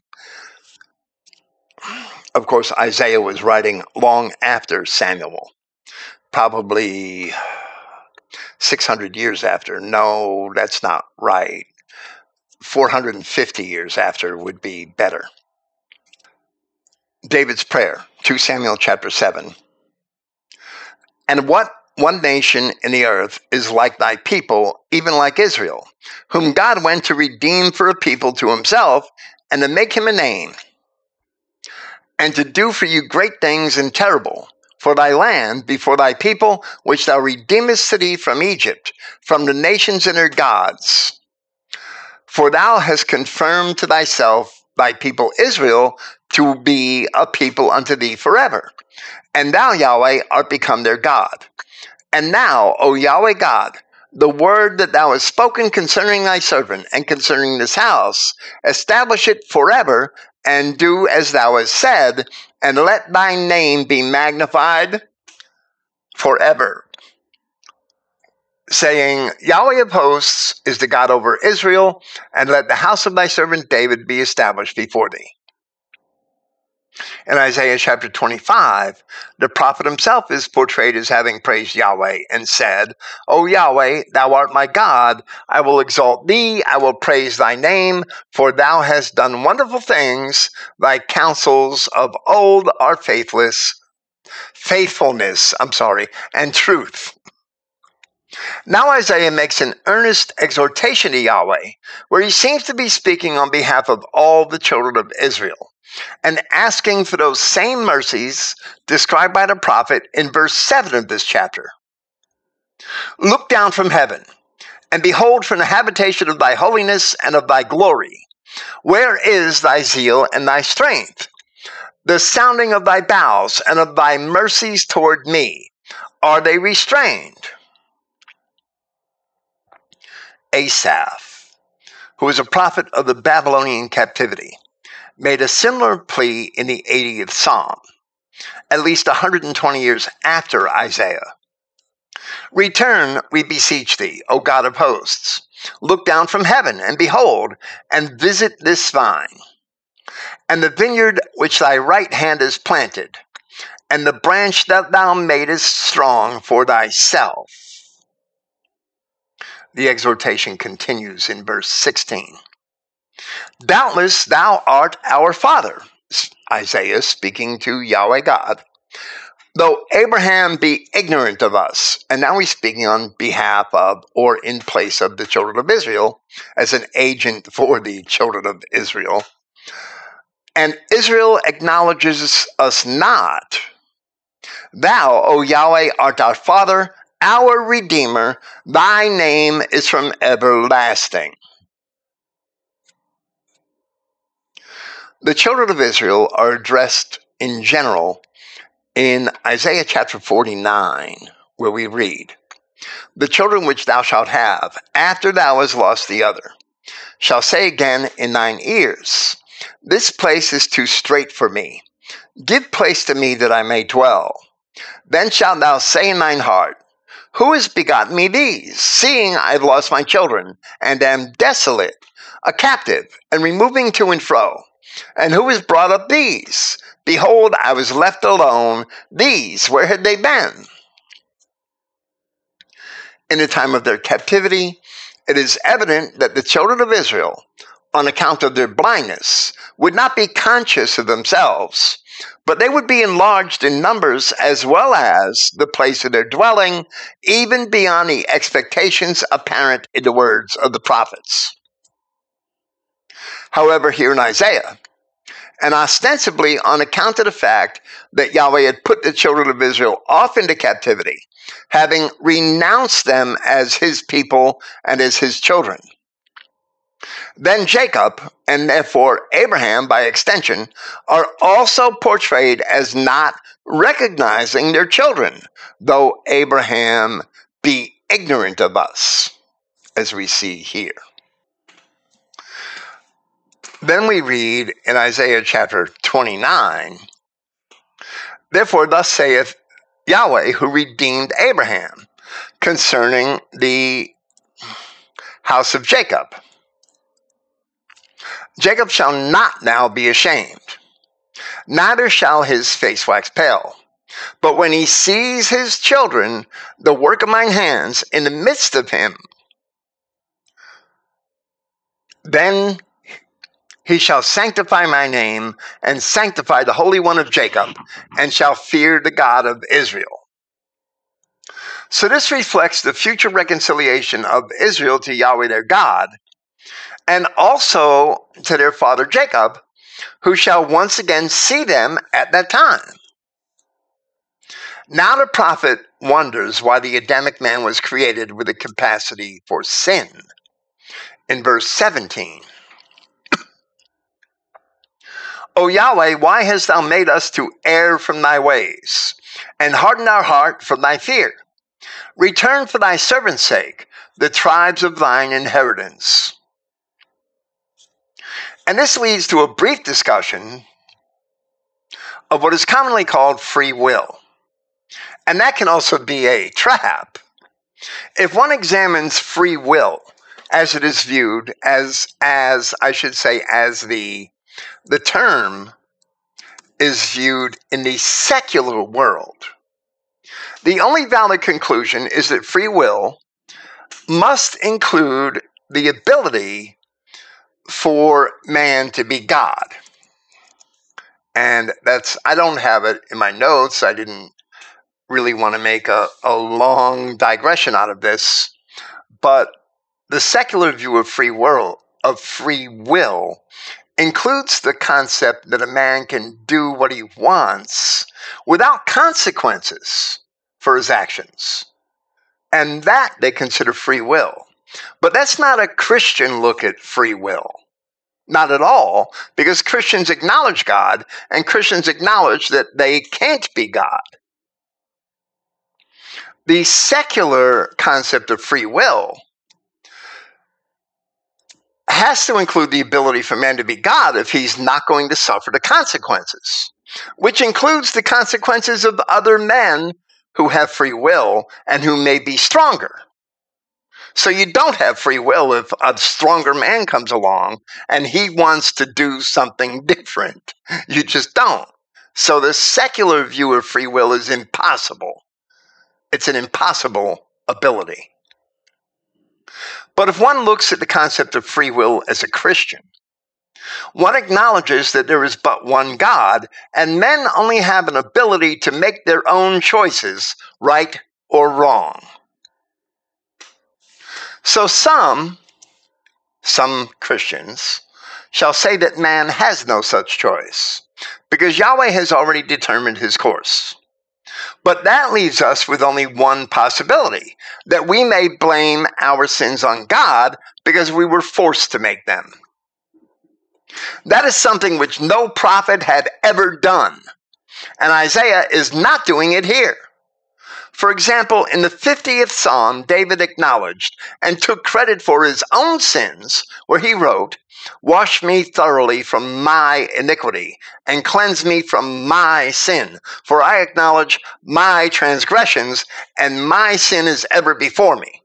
Of course, Isaiah was writing long after Samuel, probably six hundred years after. No, that's not right. four hundred fifty years after would be better. David's prayer, Second Samuel chapter seven. "And what one nation in the earth is like thy people, even like Israel, whom God went to redeem for a people to himself, and to make him a name, and to do for you great things and terrible, for thy land before thy people, which thou redeemest thee from Egypt, from the nations and their gods. For thou hast confirmed to thyself thy people Israel to be a people unto thee forever. And thou, Yahweh, art become their God. And now, O Yahweh God, the word that thou hast spoken concerning thy servant and concerning this house, establish it forever, and do as thou hast said, and let thy name be magnified forever." Saying, "Yahweh of hosts is the God over Israel, and let the house of thy servant David be established before thee." In Isaiah chapter twenty-five, the prophet himself is portrayed as having praised Yahweh and said, "O Yahweh, thou art my God. I will exalt thee. I will praise thy name, for thou hast done wonderful things. Thy counsels of old are faithless, faithfulness, I'm sorry, and truth." Now Isaiah makes an earnest exhortation to Yahweh, where he seems to be speaking on behalf of all the children of Israel, and asking for those same mercies described by the prophet in verse seven of this chapter. "Look down from heaven, and behold from the habitation of thy holiness and of thy glory. Where is thy zeal and thy strength? The sounding of thy bowels and of thy mercies toward me, are they restrained?" Asaph, who was a prophet of the Babylonian captivity, made a similar plea in the eightieth Psalm, at least one hundred twenty years after Isaiah. "Return, we beseech thee, O God of hosts. Look down from heaven, and behold, and visit this vine, and the vineyard which thy right hand has planted, and the branch that thou madest strong for thyself." The exhortation continues in verse sixteen. "Doubtless thou art our father," Isaiah speaking to Yahweh God, "though Abraham be ignorant of us." And now he's speaking on behalf of or in place of the children of Israel as an agent for the children of Israel. "And Israel acknowledges us not. Thou, O Yahweh, art our Father, our Redeemer. Thy name is from everlasting. The children of Israel are addressed in general in Isaiah chapter forty-nine, where we read, The children which thou shalt have, after thou hast lost the other, shall say again in thine ears, This place is too strait for me. Give place to me that I may dwell. Then shalt thou say in thine heart, Who has begotten me these, seeing I have lost my children, and am desolate, a captive, and removing to and fro? And who has brought up these? Behold, I was left alone. These, where had they been? In the time of their captivity, it is evident that the children of Israel, on account of their blindness, would not be conscious of themselves, but they would be enlarged in numbers as well as the place of their dwelling, even beyond the expectations apparent in the words of the prophets. However, here in Isaiah, and ostensibly on account of the fact that Yahweh had put the children of Israel off into captivity, having renounced them as his people and as his children. Then Jacob, and therefore Abraham by extension, are also portrayed as not recognizing their children, though Abraham be ignorant of us, as we see here. Then we read in Isaiah chapter twenty-nine, Therefore thus saith Yahweh, who redeemed Abraham, concerning the house of Jacob. Jacob shall not now be ashamed, neither shall his face wax pale. But when he sees his children, the work of mine hands, in the midst of him, then he shall sanctify my name, and sanctify the Holy One of Jacob, and shall fear the God of Israel. So this reflects the future reconciliation of Israel to Yahweh their God, and also to their father Jacob, who shall once again see them at that time. Now the prophet wonders why the Adamic man was created with a capacity for sin. In verse seventeen, O Yahweh, why hast thou made us to err from thy ways, and hardened our heart from thy fear? Return for thy servant's sake the tribes of thine inheritance. And this leads to a brief discussion of what is commonly called free will. And that can also be a trap. If one examines free will as it is viewed, as, as I should say, as the The term is viewed in the secular world, the only valid conclusion is that free will must include the ability for man to be God. And that's, I don't have it in my notes. I didn't really want to make a, a long digression out of this, but the secular view of free will, of free will includes the concept that a man can do what he wants without consequences for his actions. And that they consider free will. But that's not a Christian look at free will. Not at all, because Christians acknowledge God, and Christians acknowledge that they can't be God. The secular concept of free will has to include the ability for man to be God if he's not going to suffer the consequences, which includes the consequences of other men who have free will and who may be stronger. So you don't have free will if a stronger man comes along and he wants to do something different. You just don't. So the secular view of free will is impossible. It's an impossible ability. But if one looks at the concept of free will as a Christian, one acknowledges that there is but one God, and men only have an ability to make their own choices, right or wrong. So some, some Christians, shall say that man has no such choice, because Yahweh has already determined his course. But that leaves us with only one possibility, that we may blame our sins on God because we were forced to make them. That is something which no prophet had ever done, and Isaiah is not doing it here. For example, in the fiftieth Psalm, David acknowledged and took credit for his own sins, where he wrote, "Wash me thoroughly from my iniquity, and cleanse me from my sin. For I acknowledge my transgressions, and my sin is ever before me."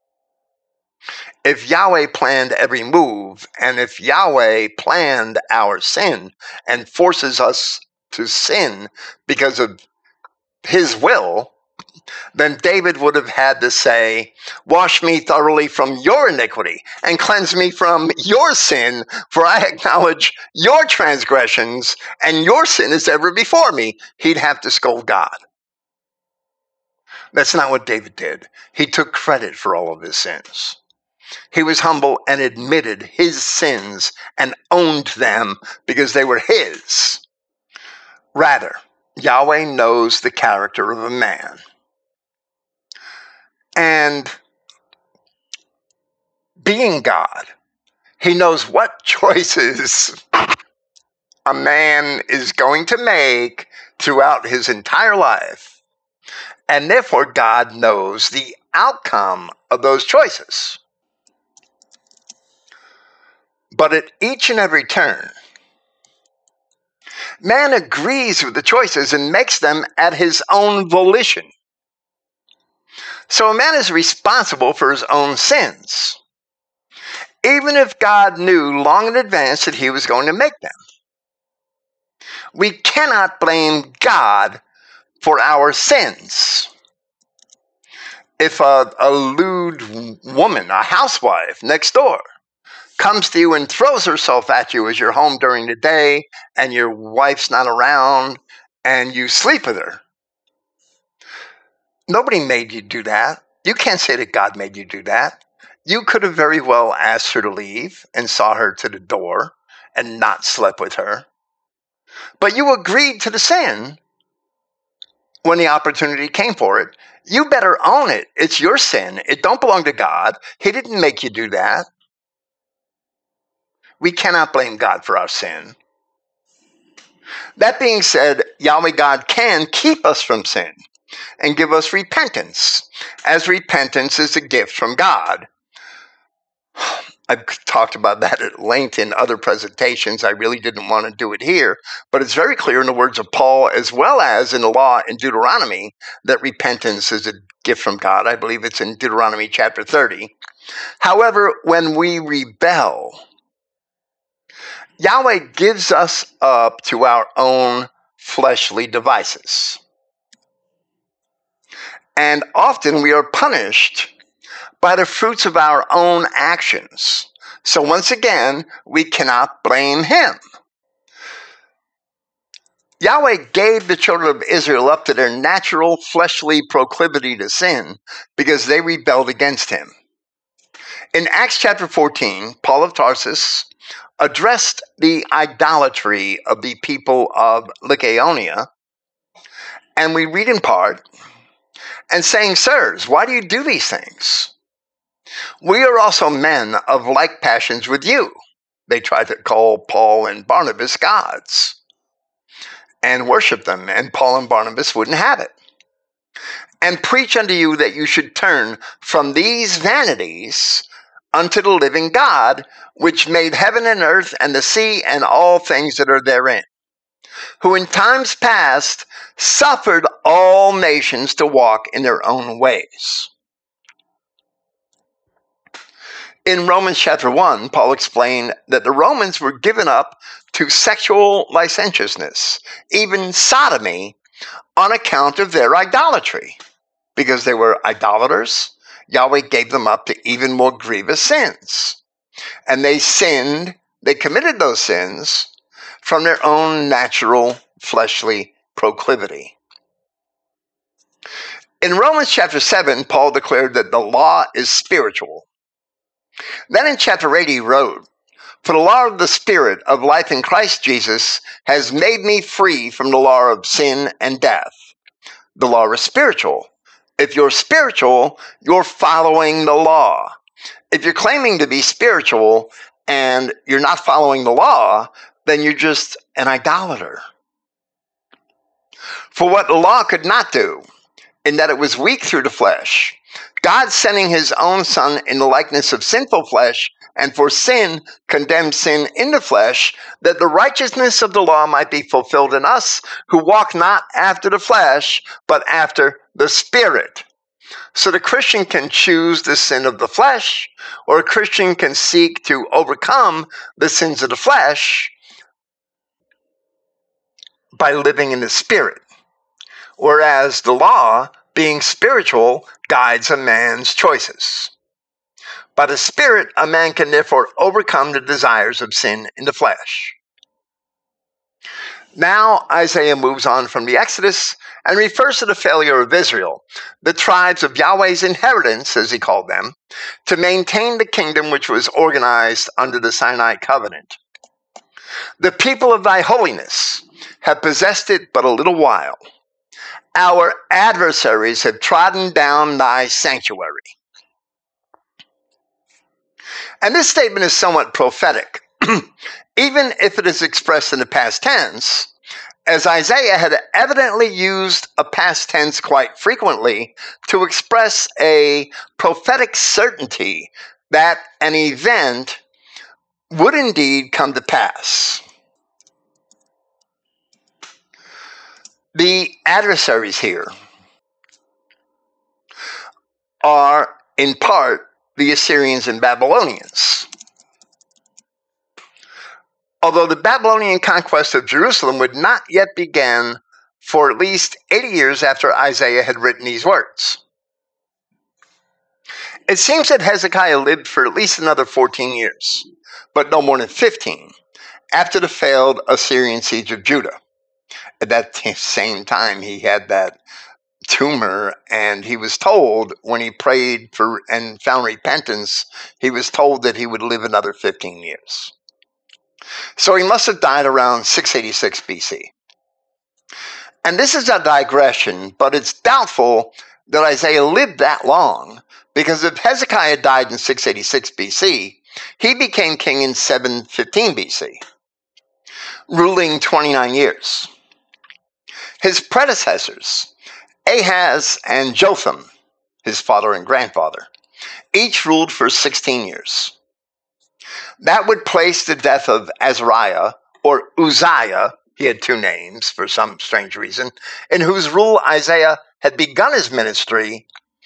If Yahweh planned every move, and if Yahweh planned our sin and forces us to sin because of his will, then David would have had to say, "Wash me thoroughly from your iniquity and cleanse me from your sin, for I acknowledge your transgressions and your sin is ever before me." He'd have to scold God. That's not what David did. He took credit for all of his sins. He was humble and admitted his sins and owned them because they were his. Rather, Yahweh knows the character of a man. And being God, he knows what choices a man is going to make throughout his entire life. And therefore, God knows the outcome of those choices. But at each and every turn, man agrees with the choices and makes them at his own volition. So a man is responsible for his own sins, even if God knew long in advance that he was going to make them. We cannot blame God for our sins. If a, a lewd woman, a housewife next door, comes to you and throws herself at you as you're home during the day and your wife's not around and you sleep with her, nobody made you do that. You can't say that God made you do that. You could have very well asked her to leave and saw her to the door and not slept with her. But you agreed to the sin when the opportunity came for it. You better own it. It's your sin. It don't belong to God. He didn't make you do that. We cannot blame God for our sin. That being said, Yahweh God can keep us from sin and give us repentance, as repentance is a gift from God. I've talked about that at length in other presentations. I really didn't want to do it here, but it's very clear in the words of Paul, as well as in the law in Deuteronomy, that repentance is a gift from God. I believe it's in Deuteronomy chapter thirty. However, when we rebel, Yahweh gives us up to our own fleshly devices. And often we are punished by the fruits of our own actions. So once again, we cannot blame him. Yahweh gave the children of Israel up to their natural fleshly proclivity to sin because they rebelled against him. In Acts chapter fourteen, Paul of Tarsus addressed the idolatry of the people of Lycaonia, and we read in part, "And saying, Sirs, why do you do these things? We are also men of like passions with you." They tried to call Paul and Barnabas gods and worship them, and Paul and Barnabas wouldn't have it. "And preach unto you that you should turn from these vanities unto the living God, which made heaven and earth and the sea and all things that are therein, who in times past suffered all nations to walk in their own ways." In Romans chapter one, Paul explained that the Romans were given up to sexual licentiousness, even sodomy, on account of their idolatry. Because they were idolaters, Yahweh gave them up to even more grievous sins. And they sinned, they committed those sins from their own natural fleshly proclivity. In Romans chapter seven, Paul declared that the law is spiritual. Then in chapter eight, he wrote, "For the law of the Spirit of life in Christ Jesus has made me free from the law of sin and death." the law is spiritual. If you're spiritual, you're following the law. If you're claiming to be spiritual and you're not following the law, then you're just an idolater. For what the law could not do, in that it was weak through the flesh, God sending his own Son in the likeness of sinful flesh, and for sin condemned sin in the flesh, that the righteousness of the law might be fulfilled in us, who walk not after the flesh, but after the Spirit. So the Christian can choose the sin of the flesh, or a Christian can seek to overcome the sins of the flesh by living in the Spirit. Whereas the law, being spiritual, guides a man's choices. By the Spirit, a man can therefore overcome the desires of sin in the flesh. Now Isaiah moves on from the Exodus and refers to the failure of Israel, the tribes of Yahweh's inheritance, as he called them, to maintain the kingdom which was organized under the Sinai covenant. The people of thy holiness have possessed it but a little while. Our adversaries have trodden down thy sanctuary. And this statement is somewhat prophetic, even if it is expressed in the past tense, as Isaiah had evidently used a past tense quite frequently to express a prophetic certainty that an event would indeed come to pass. The adversaries here are, in part, the Assyrians and Babylonians. Although the Babylonian conquest of Jerusalem would not yet begin for at least eighty years after Isaiah had written these words. It seems that Hezekiah lived for at least another fourteen years, but no more than fifteen, after the failed Assyrian siege of Judah. At that same time, he had that tumor, and he was told, when he prayed for and found repentance, he was told that he would live another fifteen years. So he must have died around six eighty-six B C. And this is a digression, but it's doubtful that Isaiah lived that long, because if Hezekiah died in six eighty-six B C, he became king in seven fifteen B C, ruling twenty-nine years. His predecessors, Ahaz and Jotham, his father and grandfather, each ruled for sixteen years. That would place the death of Azariah, or Uzziah, he had two names for some strange reason, in whose rule Isaiah had begun his ministry,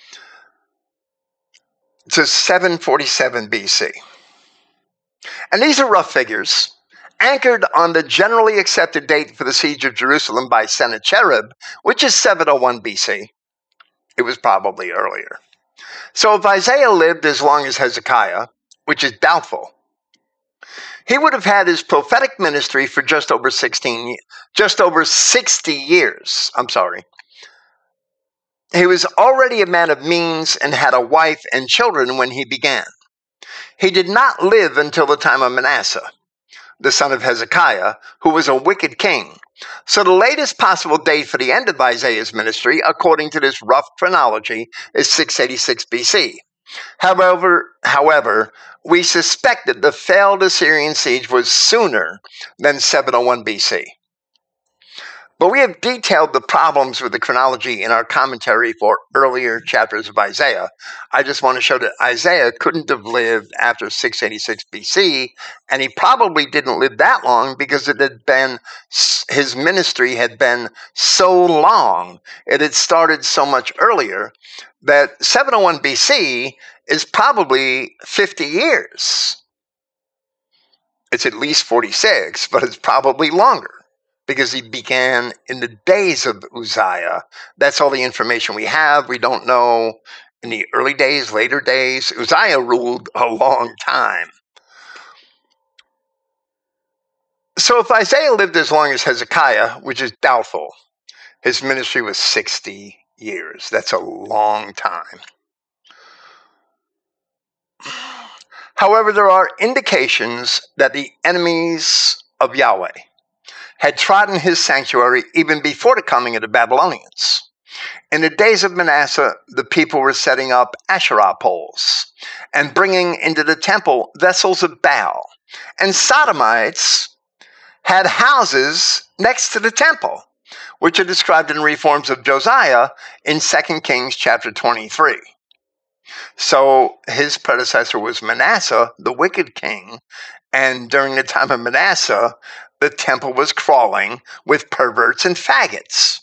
to seven forty-seven B C. And these are rough figures, anchored on the generally accepted date for the siege of Jerusalem by Sennacherib, which is seven oh one B C. It was probably earlier. So if Isaiah lived as long as Hezekiah, which is doubtful, he would have had his prophetic ministry for just over sixteen, just over sixty years. I'm sorry. He was already a man of means and had a wife and children when he began. He did not live until the time of Manasseh, the son of Hezekiah, who was a wicked king. So the latest possible date for the end of Isaiah's ministry, according to this rough chronology, is six eighty-six B C. However, however, we suspect that the failed Assyrian siege was sooner than seven oh one B C. But we have detailed the problems with the chronology in our commentary for earlier chapters of Isaiah. I just want to show that Isaiah couldn't have lived after six eighty-six B C, and he probably didn't live that long because it had been, his ministry had been so long, it had started so much earlier, that seven oh one B C is probably fifty years. It's at least forty-six, but it's probably longer, because he began in the days of Uzziah. That's all the information we have. We don't know in the early days, later days. Uzziah ruled a long time. So if Isaiah lived as long as Hezekiah, which is doubtful, his ministry was sixty years. That's a long time. However, there are indications that the enemies of Yahweh had trodden his sanctuary even before the coming of the Babylonians. In the days of Manasseh, the people were setting up Asherah poles and bringing into the temple vessels of Baal. And Sodomites had houses next to the temple, which are described in reforms of Josiah in Second Kings chapter twenty-three. So his predecessor was Manasseh, the wicked king, and during the time of Manasseh, the temple was crawling with perverts and faggots.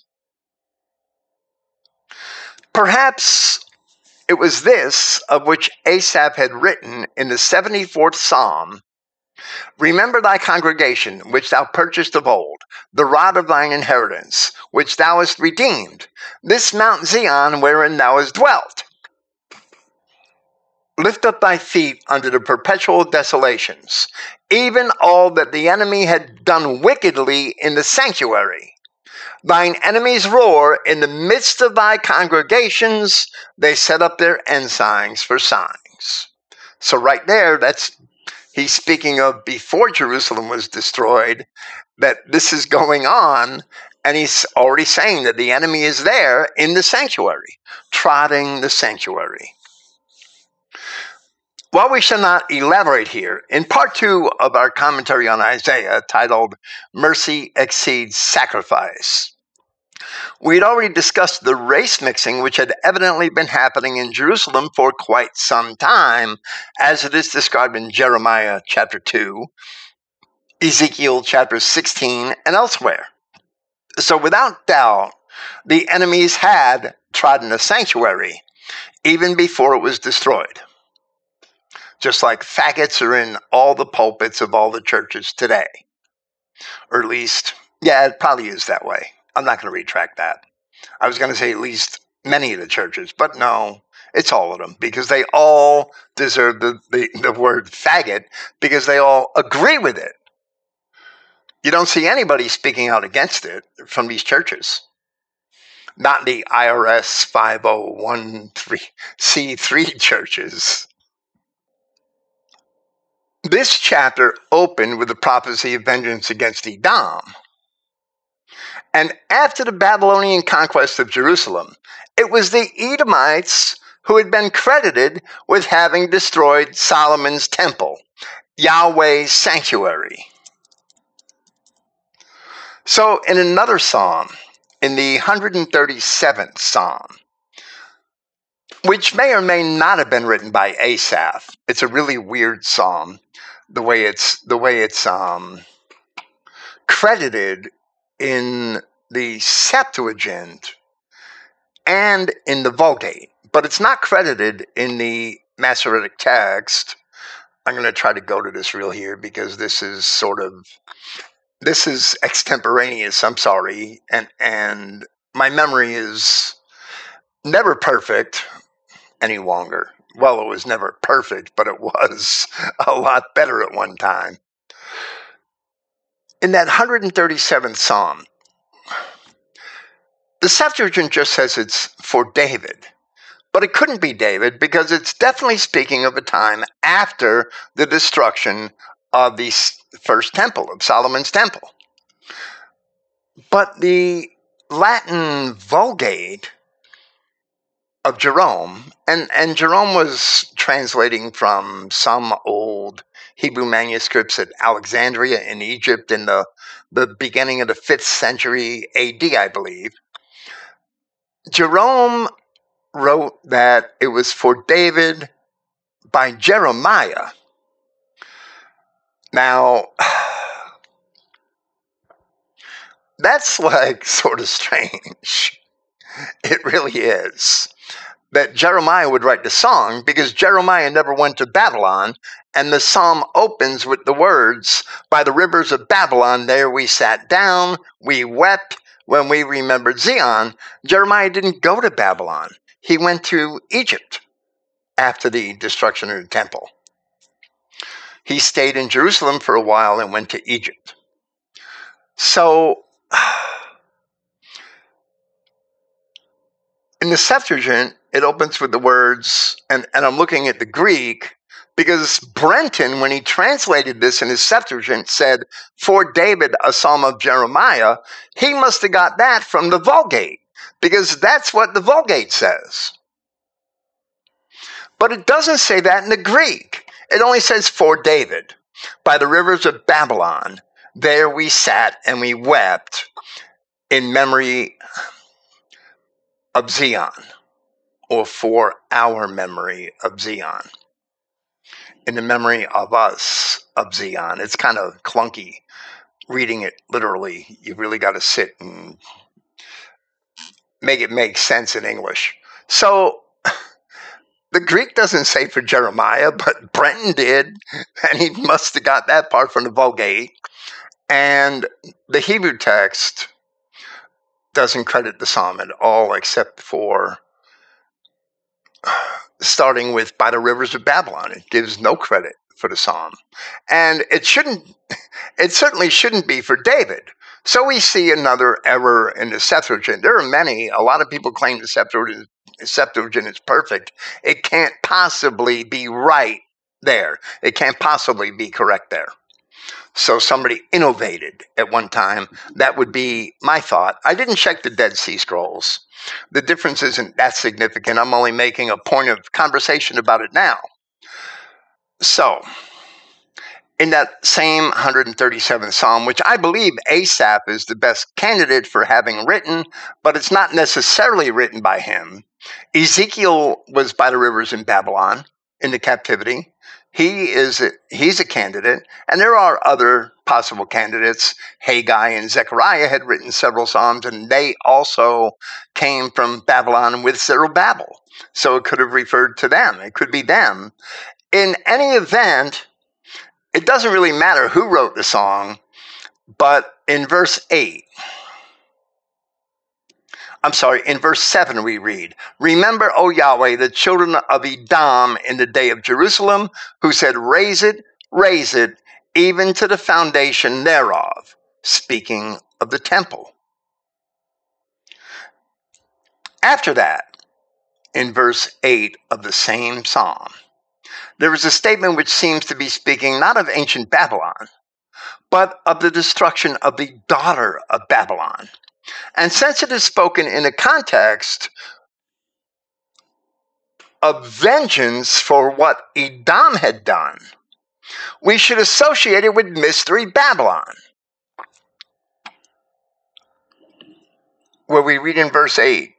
Perhaps it was this of which Asaph had written in the seventy-fourth Psalm, "Remember thy congregation, which thou purchased of old, the rod of thine inheritance, which thou hast redeemed, this Mount Zion wherein thou hast dwelt. Lift up thy feet under the perpetual desolations, even all that the enemy had done wickedly in the sanctuary. Thine enemies roar in the midst of thy congregations. They set up their ensigns for signs." So right there, that's he's speaking of before Jerusalem was destroyed, that this is going on, and he's already saying that the enemy is there in the sanctuary, trotting the sanctuary. While we shall not elaborate here, in part two of our commentary on Isaiah, titled Mercy Exceeds Sacrifice, we had already discussed the race mixing which had evidently been happening in Jerusalem for quite some time, as it is described in Jeremiah chapter two, Ezekiel chapter sixteen, and elsewhere. So without doubt, the enemies had trodden the sanctuary even before it was destroyed. Just like faggots are in all the pulpits of all the churches today. Or at least, yeah, it probably is that way. I'm not going to retract that. I was going to say at least many of the churches, but no, it's all of them, because they all deserve the, the, the word faggot, because they all agree with it. You don't see anybody speaking out against it from these churches. Not the I R S five oh one C three churches. This chapter opened with the prophecy of vengeance against Edom. And after the Babylonian conquest of Jerusalem, it was the Edomites who had been credited with having destroyed Solomon's temple, Yahweh's sanctuary. So in another psalm, in the one hundred thirty-seventh Psalm, which may or may not have been written by Asaph, it's a really weird psalm, the way it's the way it's um, credited in the Septuagint and in the Vulgate, but it's not credited in the Masoretic text. I'm going to try to go to this real here because this is sort of, this is extemporaneous, I'm sorry, and, and my memory is never perfect any longer. Well, it was never perfect, but it was a lot better at one time. In that one hundred thirty-seventh Psalm, the Septuagint just says it's for David, but it couldn't be David because it's definitely speaking of a time after the destruction of the first temple, of Solomon's temple. But the Latin Vulgate of Jerome, and, and Jerome was translating from some old Hebrew manuscripts at Alexandria in Egypt in the, the beginning of the fifth century A D, I believe. Jerome wrote that it was for David by Jeremiah. Now, that's like sort of strange. It really is. That Jeremiah would write the song because Jeremiah never went to Babylon, and the psalm opens with the words, "By the rivers of Babylon, there we sat down, we wept when we remembered Zion." Jeremiah didn't go to Babylon. He went to Egypt after the destruction of the temple. He stayed in Jerusalem for a while and went to Egypt. So, in the Septuagint, it opens with the words, and, and I'm looking at the Greek, because Brenton, when he translated this in his Septuagint, said, "For David, a psalm of Jeremiah," he must have got that from the Vulgate, because that's what the Vulgate says. But it doesn't say that in the Greek. It only says, for David, by the rivers of Babylon, there we sat and we wept in memory of Zion, or for our memory of Zion, in the memory of us of Zion. It's kind of clunky reading it literally. You really got to sit and make it make sense in English. So the Greek doesn't say for Jeremiah, but Brenton did, and he must have got that part from the Vulgate. And the Hebrew text doesn't credit the psalm at all, except for starting with by the rivers of Babylon. It gives no credit for the psalm. And it shouldn't, it certainly shouldn't be for David. So we see another error in the Septuagint. There are many. A lot of people claim the Septuagint, Septuagint is perfect. It can't possibly be right there. It can't possibly be correct there. So somebody innovated at one time. That would be my thought. I didn't check the Dead Sea Scrolls. The difference isn't that significant. I'm only making a point of conversation about it now. So, in that same one hundred thirty-seventh Psalm, which I believe Asaph is the best candidate for having written, but it's not necessarily written by him. Ezekiel was by the rivers in Babylon in the captivity. He is a, he's a candidate, and there are other possible candidates. Haggai and Zechariah had written several psalms, and they also came from Babylon with Zerubbabel. So it could have referred to them. It could be them. In any event, it doesn't really matter who wrote the song, but in verse eight, I'm sorry, in verse seven we read, remember, O Yahweh, the children of Edom in the day of Jerusalem, who said, raise it, raise it, even to the foundation thereof, speaking of the temple. After that, in verse eight of the same psalm, there is a statement which seems to be speaking not of ancient Babylon, but of the destruction of the daughter of Babylon. And since it is spoken in the context of vengeance for what Edom had done, we should associate it with Mystery Babylon, where we read in verse eight,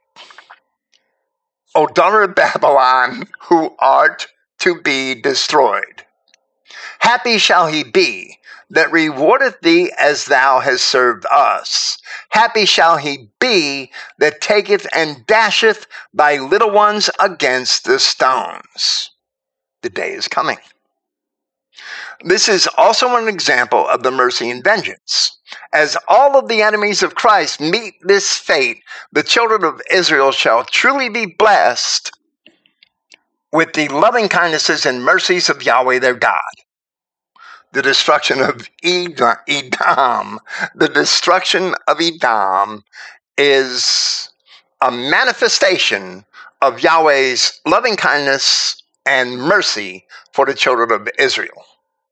O daughter of Babylon, who art to be destroyed, happy shall he be that rewardeth thee as thou hast served us. Happy shall he be that taketh and dasheth thy little ones against the stones. The day is coming. This is also an example of the mercy and vengeance. As all of the enemies of Christ meet this fate, the children of Israel shall truly be blessed with the loving kindnesses and mercies of Yahweh their God. The destruction of Edom, the destruction of Edom is a manifestation of Yahweh's loving kindness and mercy for the children of Israel.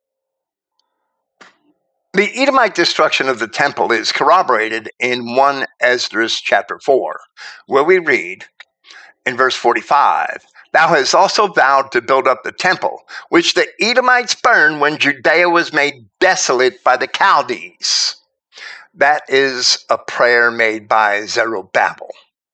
The Edomite destruction of the temple is corroborated in First Esdras chapter four, where we read in verse forty-five, thou hast also vowed to build up the temple, which the Edomites burned when Judea was made desolate by the Chaldees. That is a prayer made by Zerubbabel.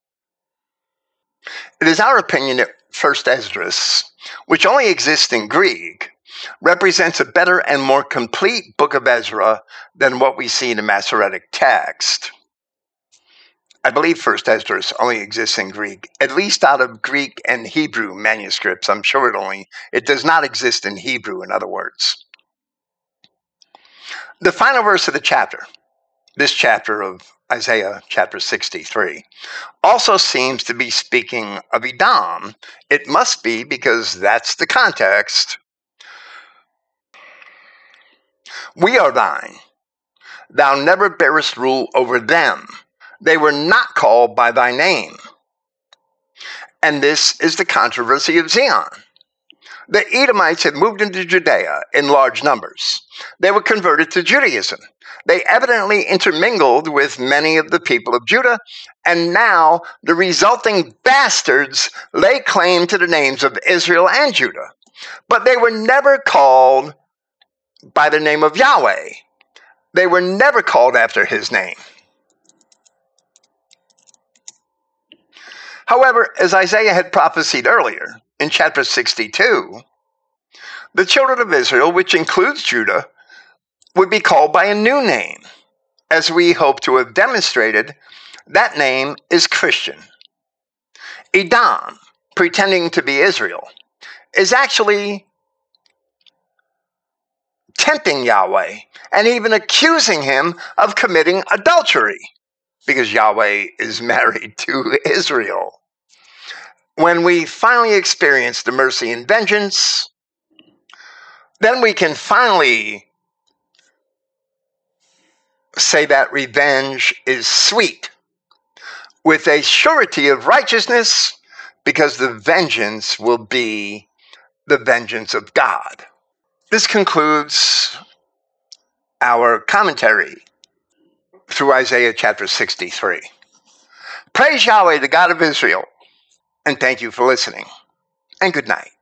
It is our opinion that First Esdras, which only exists in Greek, represents a better and more complete book of Ezra than what we see in the Masoretic text. I believe First Esdras only exists in Greek, at least out of Greek and Hebrew manuscripts. I'm sure it only, it does not exist in Hebrew, in other words. The final verse of the chapter, this chapter of Isaiah chapter sixty-three, also seems to be speaking of Edom. It must be, because that's the context. We are thine. Thou never bearest rule over them. They were not called by thy name. And this is the controversy of Zion. The Edomites had moved into Judea in large numbers. They were converted to Judaism. They evidently intermingled with many of the people of Judah, and now the resulting bastards lay claim to the names of Israel and Judah. But they were never called by the name of Yahweh. They were never called after his name. However, as Isaiah had prophesied earlier, in chapter sixty-two, the children of Israel, which includes Judah, would be called by a new name. As we hope to have demonstrated, that name is Christian. Edom, pretending to be Israel, is actually tempting Yahweh and even accusing him of committing adultery, because Yahweh is married to Israel. When we finally experience the mercy and vengeance, then we can finally say that revenge is sweet, with a surety of righteousness, because the vengeance will be the vengeance of God. This concludes our commentary through Isaiah chapter sixty-three. Praise Yahweh, the God of Israel, and thank you for listening, and good night.